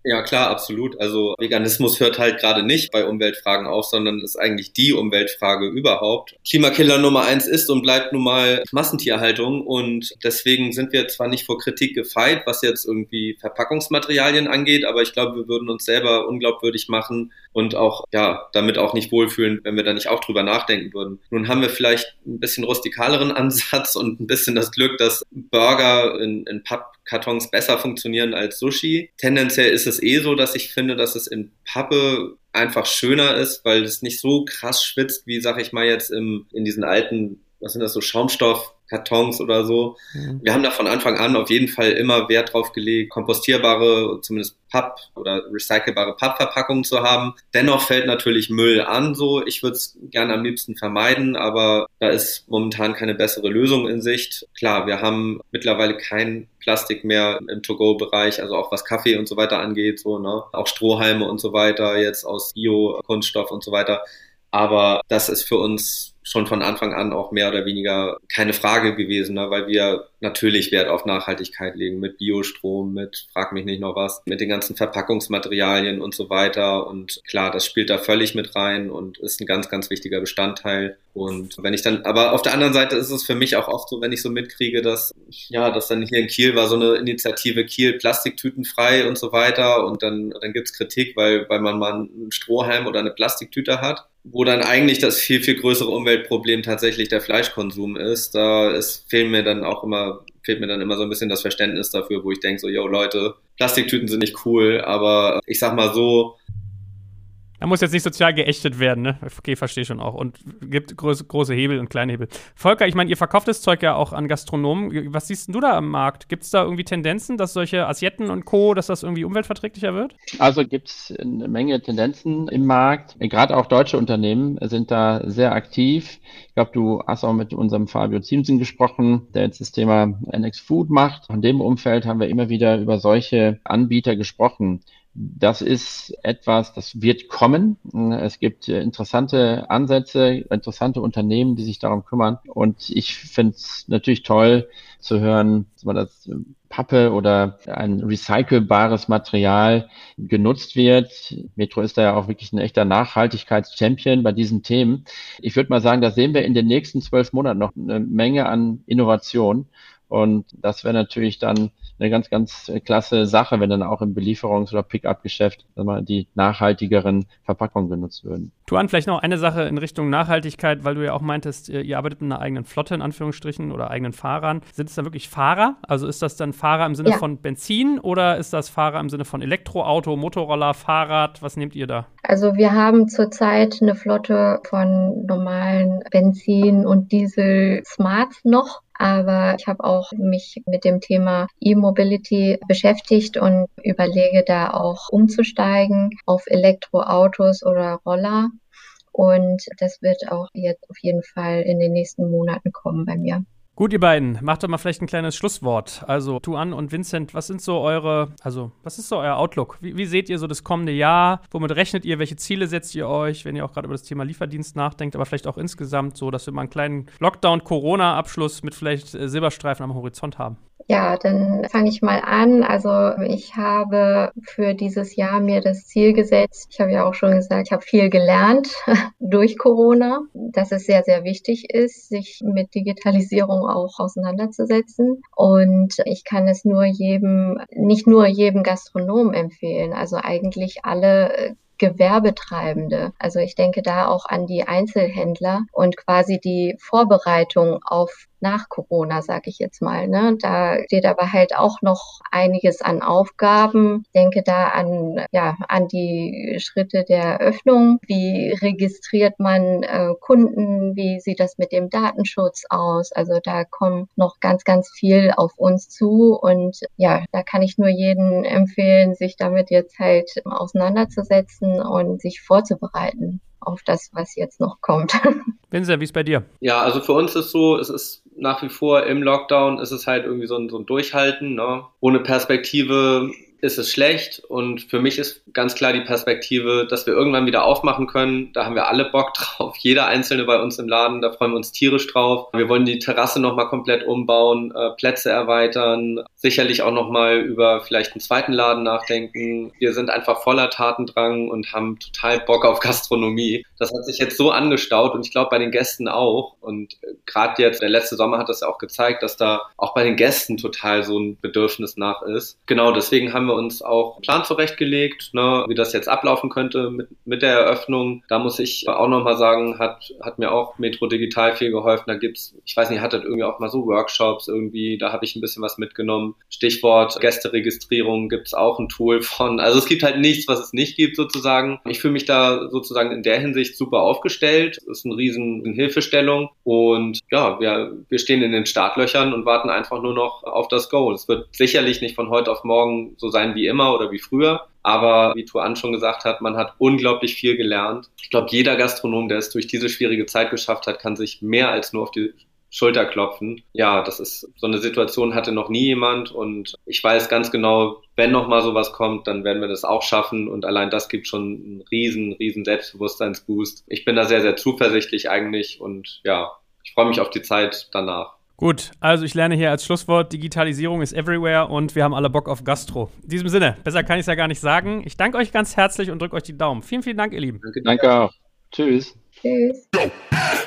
Ja, klar, absolut. Also Veganismus hört halt gerade nicht bei Umweltfragen auf, sondern ist eigentlich die Umweltfrage überhaupt. Klimakiller Nummer eins ist und bleibt nun mal Massentierhaltung und deswegen sind wir zwar nicht vor Kritik gefeit, was jetzt irgendwie Verpackungsmaterialien angeht, aber ich glaube, wir würden uns selber unglaubwürdig machen und auch, ja, damit auch nicht wohlfühlen, wenn wir da nicht auch drüber nachdenken würden. Nun haben wir vielleicht ein bisschen rustikaleren Ansatz und ein bisschen das Glück, dass Burger in, in Pappkartons besser funktionieren als Sushi. Tendenziell ist es eh so, dass ich finde, dass es in Pappe einfach schöner ist, weil es nicht so krass schwitzt, wie, sag ich mal, jetzt im, in diesen alten, was sind das so, Schaumstoffkartons oder so. Mhm. Wir haben da von Anfang an auf jeden Fall immer Wert drauf gelegt, kompostierbare, zumindest Papp- oder recycelbare Pappverpackungen zu haben. Dennoch fällt natürlich Müll an, so. Ich würde es gerne am liebsten vermeiden, aber da ist momentan keine bessere Lösung in Sicht. Klar, wir haben mittlerweile kein Plastik mehr im To-Go-Bereich, also auch was Kaffee und so weiter angeht, so, ne? Auch Strohhalme und so weiter, jetzt aus Bio-Kunststoff und so weiter. Aber das ist für uns schon von Anfang an auch mehr oder weniger keine Frage gewesen, ne? Weil wir natürlich Wert auf Nachhaltigkeit legen mit Biostrom, mit frag mich nicht noch was, mit den ganzen Verpackungsmaterialien und so weiter. Und klar, das spielt da völlig mit rein und ist ein ganz, ganz wichtiger Bestandteil. Und wenn ich dann, aber auf der anderen Seite ist es für mich auch oft so, wenn ich so mitkriege, dass, ja, dass dann hier in Kiel war so eine Initiative Kiel plastiktütenfrei und so weiter und dann, dann gibt's Kritik, weil, weil man mal einen Strohhalm oder eine Plastiktüte hat, wo dann eigentlich das viel, viel größere Umweltproblem tatsächlich der Fleischkonsum ist. Da ist, fehlen mir dann auch immer, fehlt mir dann immer so ein bisschen das Verständnis dafür, wo ich denke so, yo Leute, Plastiktüten sind nicht cool, aber ich sag mal so, da muss jetzt nicht sozial geächtet werden, ne? Okay, verstehe schon auch. Und gibt große, große Hebel und kleine Hebel. Volker, ich meine, ihr verkauft das Zeug ja auch an Gastronomen. Was siehst denn du da am Markt? Gibt es da irgendwie Tendenzen, dass solche Assietten und Co., dass das irgendwie umweltverträglicher wird? Also gibt es eine Menge Tendenzen im Markt. Gerade auch deutsche Unternehmen sind da sehr aktiv. Ich glaube, du hast auch mit unserem Fabio Ziemsen gesprochen, der jetzt das Thema N X Food macht. In dem Umfeld haben wir immer wieder über solche Anbieter gesprochen. Das ist etwas, das wird kommen. Es gibt interessante Ansätze, interessante Unternehmen, die sich darum kümmern. Und ich finde es natürlich toll zu hören, dass Pappe oder ein recycelbares Material genutzt wird. Metro ist da ja auch wirklich ein echter Nachhaltigkeitschampion bei diesen Themen. Ich würde mal sagen, da sehen wir in den nächsten zwölf Monaten noch eine Menge an Innovation. Und das wäre natürlich dann eine ganz, ganz klasse Sache, wenn dann auch im Belieferungs- oder Pick-up-Geschäft die nachhaltigeren Verpackungen genutzt würden. Tuan, vielleicht noch eine Sache in Richtung Nachhaltigkeit, weil du ja auch meintest, ihr arbeitet mit einer eigenen Flotte in Anführungsstrichen oder eigenen Fahrern. Sind es dann wirklich Fahrer? Also ist das dann Fahrer im Sinne ja. von Benzin oder ist das Fahrer im Sinne von Elektroauto, Motorroller, Fahrrad? Was nehmt ihr da? Also wir haben zurzeit eine Flotte von normalen Benzin- und Diesel-Smarts noch. Aber ich habe auch mich mit dem Thema E-Mobility beschäftigt und überlege da auch umzusteigen auf Elektroautos oder Roller. Und das wird auch jetzt auf jeden Fall in den nächsten Monaten kommen bei mir. Gut, ihr beiden, macht doch mal vielleicht ein kleines Schlusswort. Also Tuan und Vincent, was sind so eure, also was ist so euer Outlook? Wie, wie seht ihr so das kommende Jahr? Womit rechnet ihr? Welche Ziele setzt ihr euch, wenn ihr auch gerade über das Thema Lieferdienst nachdenkt, aber vielleicht auch insgesamt so, dass wir mal einen kleinen Lockdown-Corona-Abschluss mit vielleicht äh, Silberstreifen am Horizont haben? Ja, dann fange ich mal an. Also ich habe für dieses Jahr mir das Ziel gesetzt. Ich habe ja auch schon gesagt, ich habe viel gelernt durch Corona, dass es sehr, sehr wichtig ist, sich mit Digitalisierung auch auseinanderzusetzen. Und ich kann es nur jedem, nicht nur jedem Gastronomen empfehlen, also eigentlich alle Gewerbetreibende. Also ich denke da auch an die Einzelhändler und quasi die Vorbereitung auf nach Corona, sage ich jetzt mal. Ne? Da steht aber halt auch noch einiges an Aufgaben. Ich denke da an, ja, an die Schritte der Öffnung. Wie registriert man äh, Kunden? Wie sieht das mit dem Datenschutz aus? Also da kommt noch ganz, ganz viel auf uns zu. Und ja, da kann ich nur jedem empfehlen, sich damit jetzt halt auseinanderzusetzen und sich vorzubereiten auf das, was jetzt noch kommt. Vincent, wie ist bei dir? Ja, also für uns ist so, es ist nach wie vor im Lockdown, ist es halt irgendwie so ein, so ein Durchhalten, ne? Ohne Perspektive ist es schlecht. Und für mich ist ganz klar die Perspektive, dass wir irgendwann wieder aufmachen können. Da haben wir alle Bock drauf. Jeder Einzelne bei uns im Laden, da freuen wir uns tierisch drauf. Wir wollen die Terrasse nochmal komplett umbauen, äh, Plätze erweitern, sicherlich auch nochmal über vielleicht einen zweiten Laden nachdenken. Wir sind einfach voller Tatendrang und haben total Bock auf Gastronomie. Das hat sich jetzt so angestaut und ich glaube bei den Gästen auch. Und äh, gerade jetzt, der letzte Sommer hat das ja auch gezeigt, dass da auch bei den Gästen total so ein Bedürfnis nach ist. Genau, deswegen haben wir uns auch einen Plan zurechtgelegt, ne, wie das jetzt ablaufen könnte mit, mit der Eröffnung. Da muss ich auch nochmal sagen, hat, hat mir auch Metro Digital viel geholfen. Da gibt's, ich weiß nicht, hattet irgendwie auch mal so Workshops irgendwie, da habe ich ein bisschen was mitgenommen. Stichwort Gästeregistrierung gibt's auch ein Tool von. Also es gibt halt nichts, was es nicht gibt sozusagen. Ich fühle mich da sozusagen in der Hinsicht super aufgestellt. Das ist eine riesen Hilfestellung und ja, wir, wir stehen in den Startlöchern und warten einfach nur noch auf das Go. Es wird sicherlich nicht von heute auf morgen so sein wie immer oder wie früher. Aber wie Tuan schon gesagt hat, man hat unglaublich viel gelernt. Ich glaube, jeder Gastronom, der es durch diese schwierige Zeit geschafft hat, kann sich mehr als nur auf die Schulter klopfen. Ja, das ist, so eine Situation hatte noch nie jemand und ich weiß ganz genau, wenn noch mal sowas kommt, dann werden wir das auch schaffen und allein das gibt schon einen riesen, riesen Selbstbewusstseinsboost. Ich bin da sehr, sehr zuversichtlich eigentlich und ja, ich freue mich auf die Zeit danach. Gut, also ich lerne hier als Schlusswort, Digitalisierung ist everywhere und wir haben alle Bock auf Gastro. In diesem Sinne, besser kann ich es ja gar nicht sagen. Ich danke euch ganz herzlich und drücke euch die Daumen. Vielen, vielen Dank, ihr Lieben. Danke, danke auch. Tschüss. Tschüss.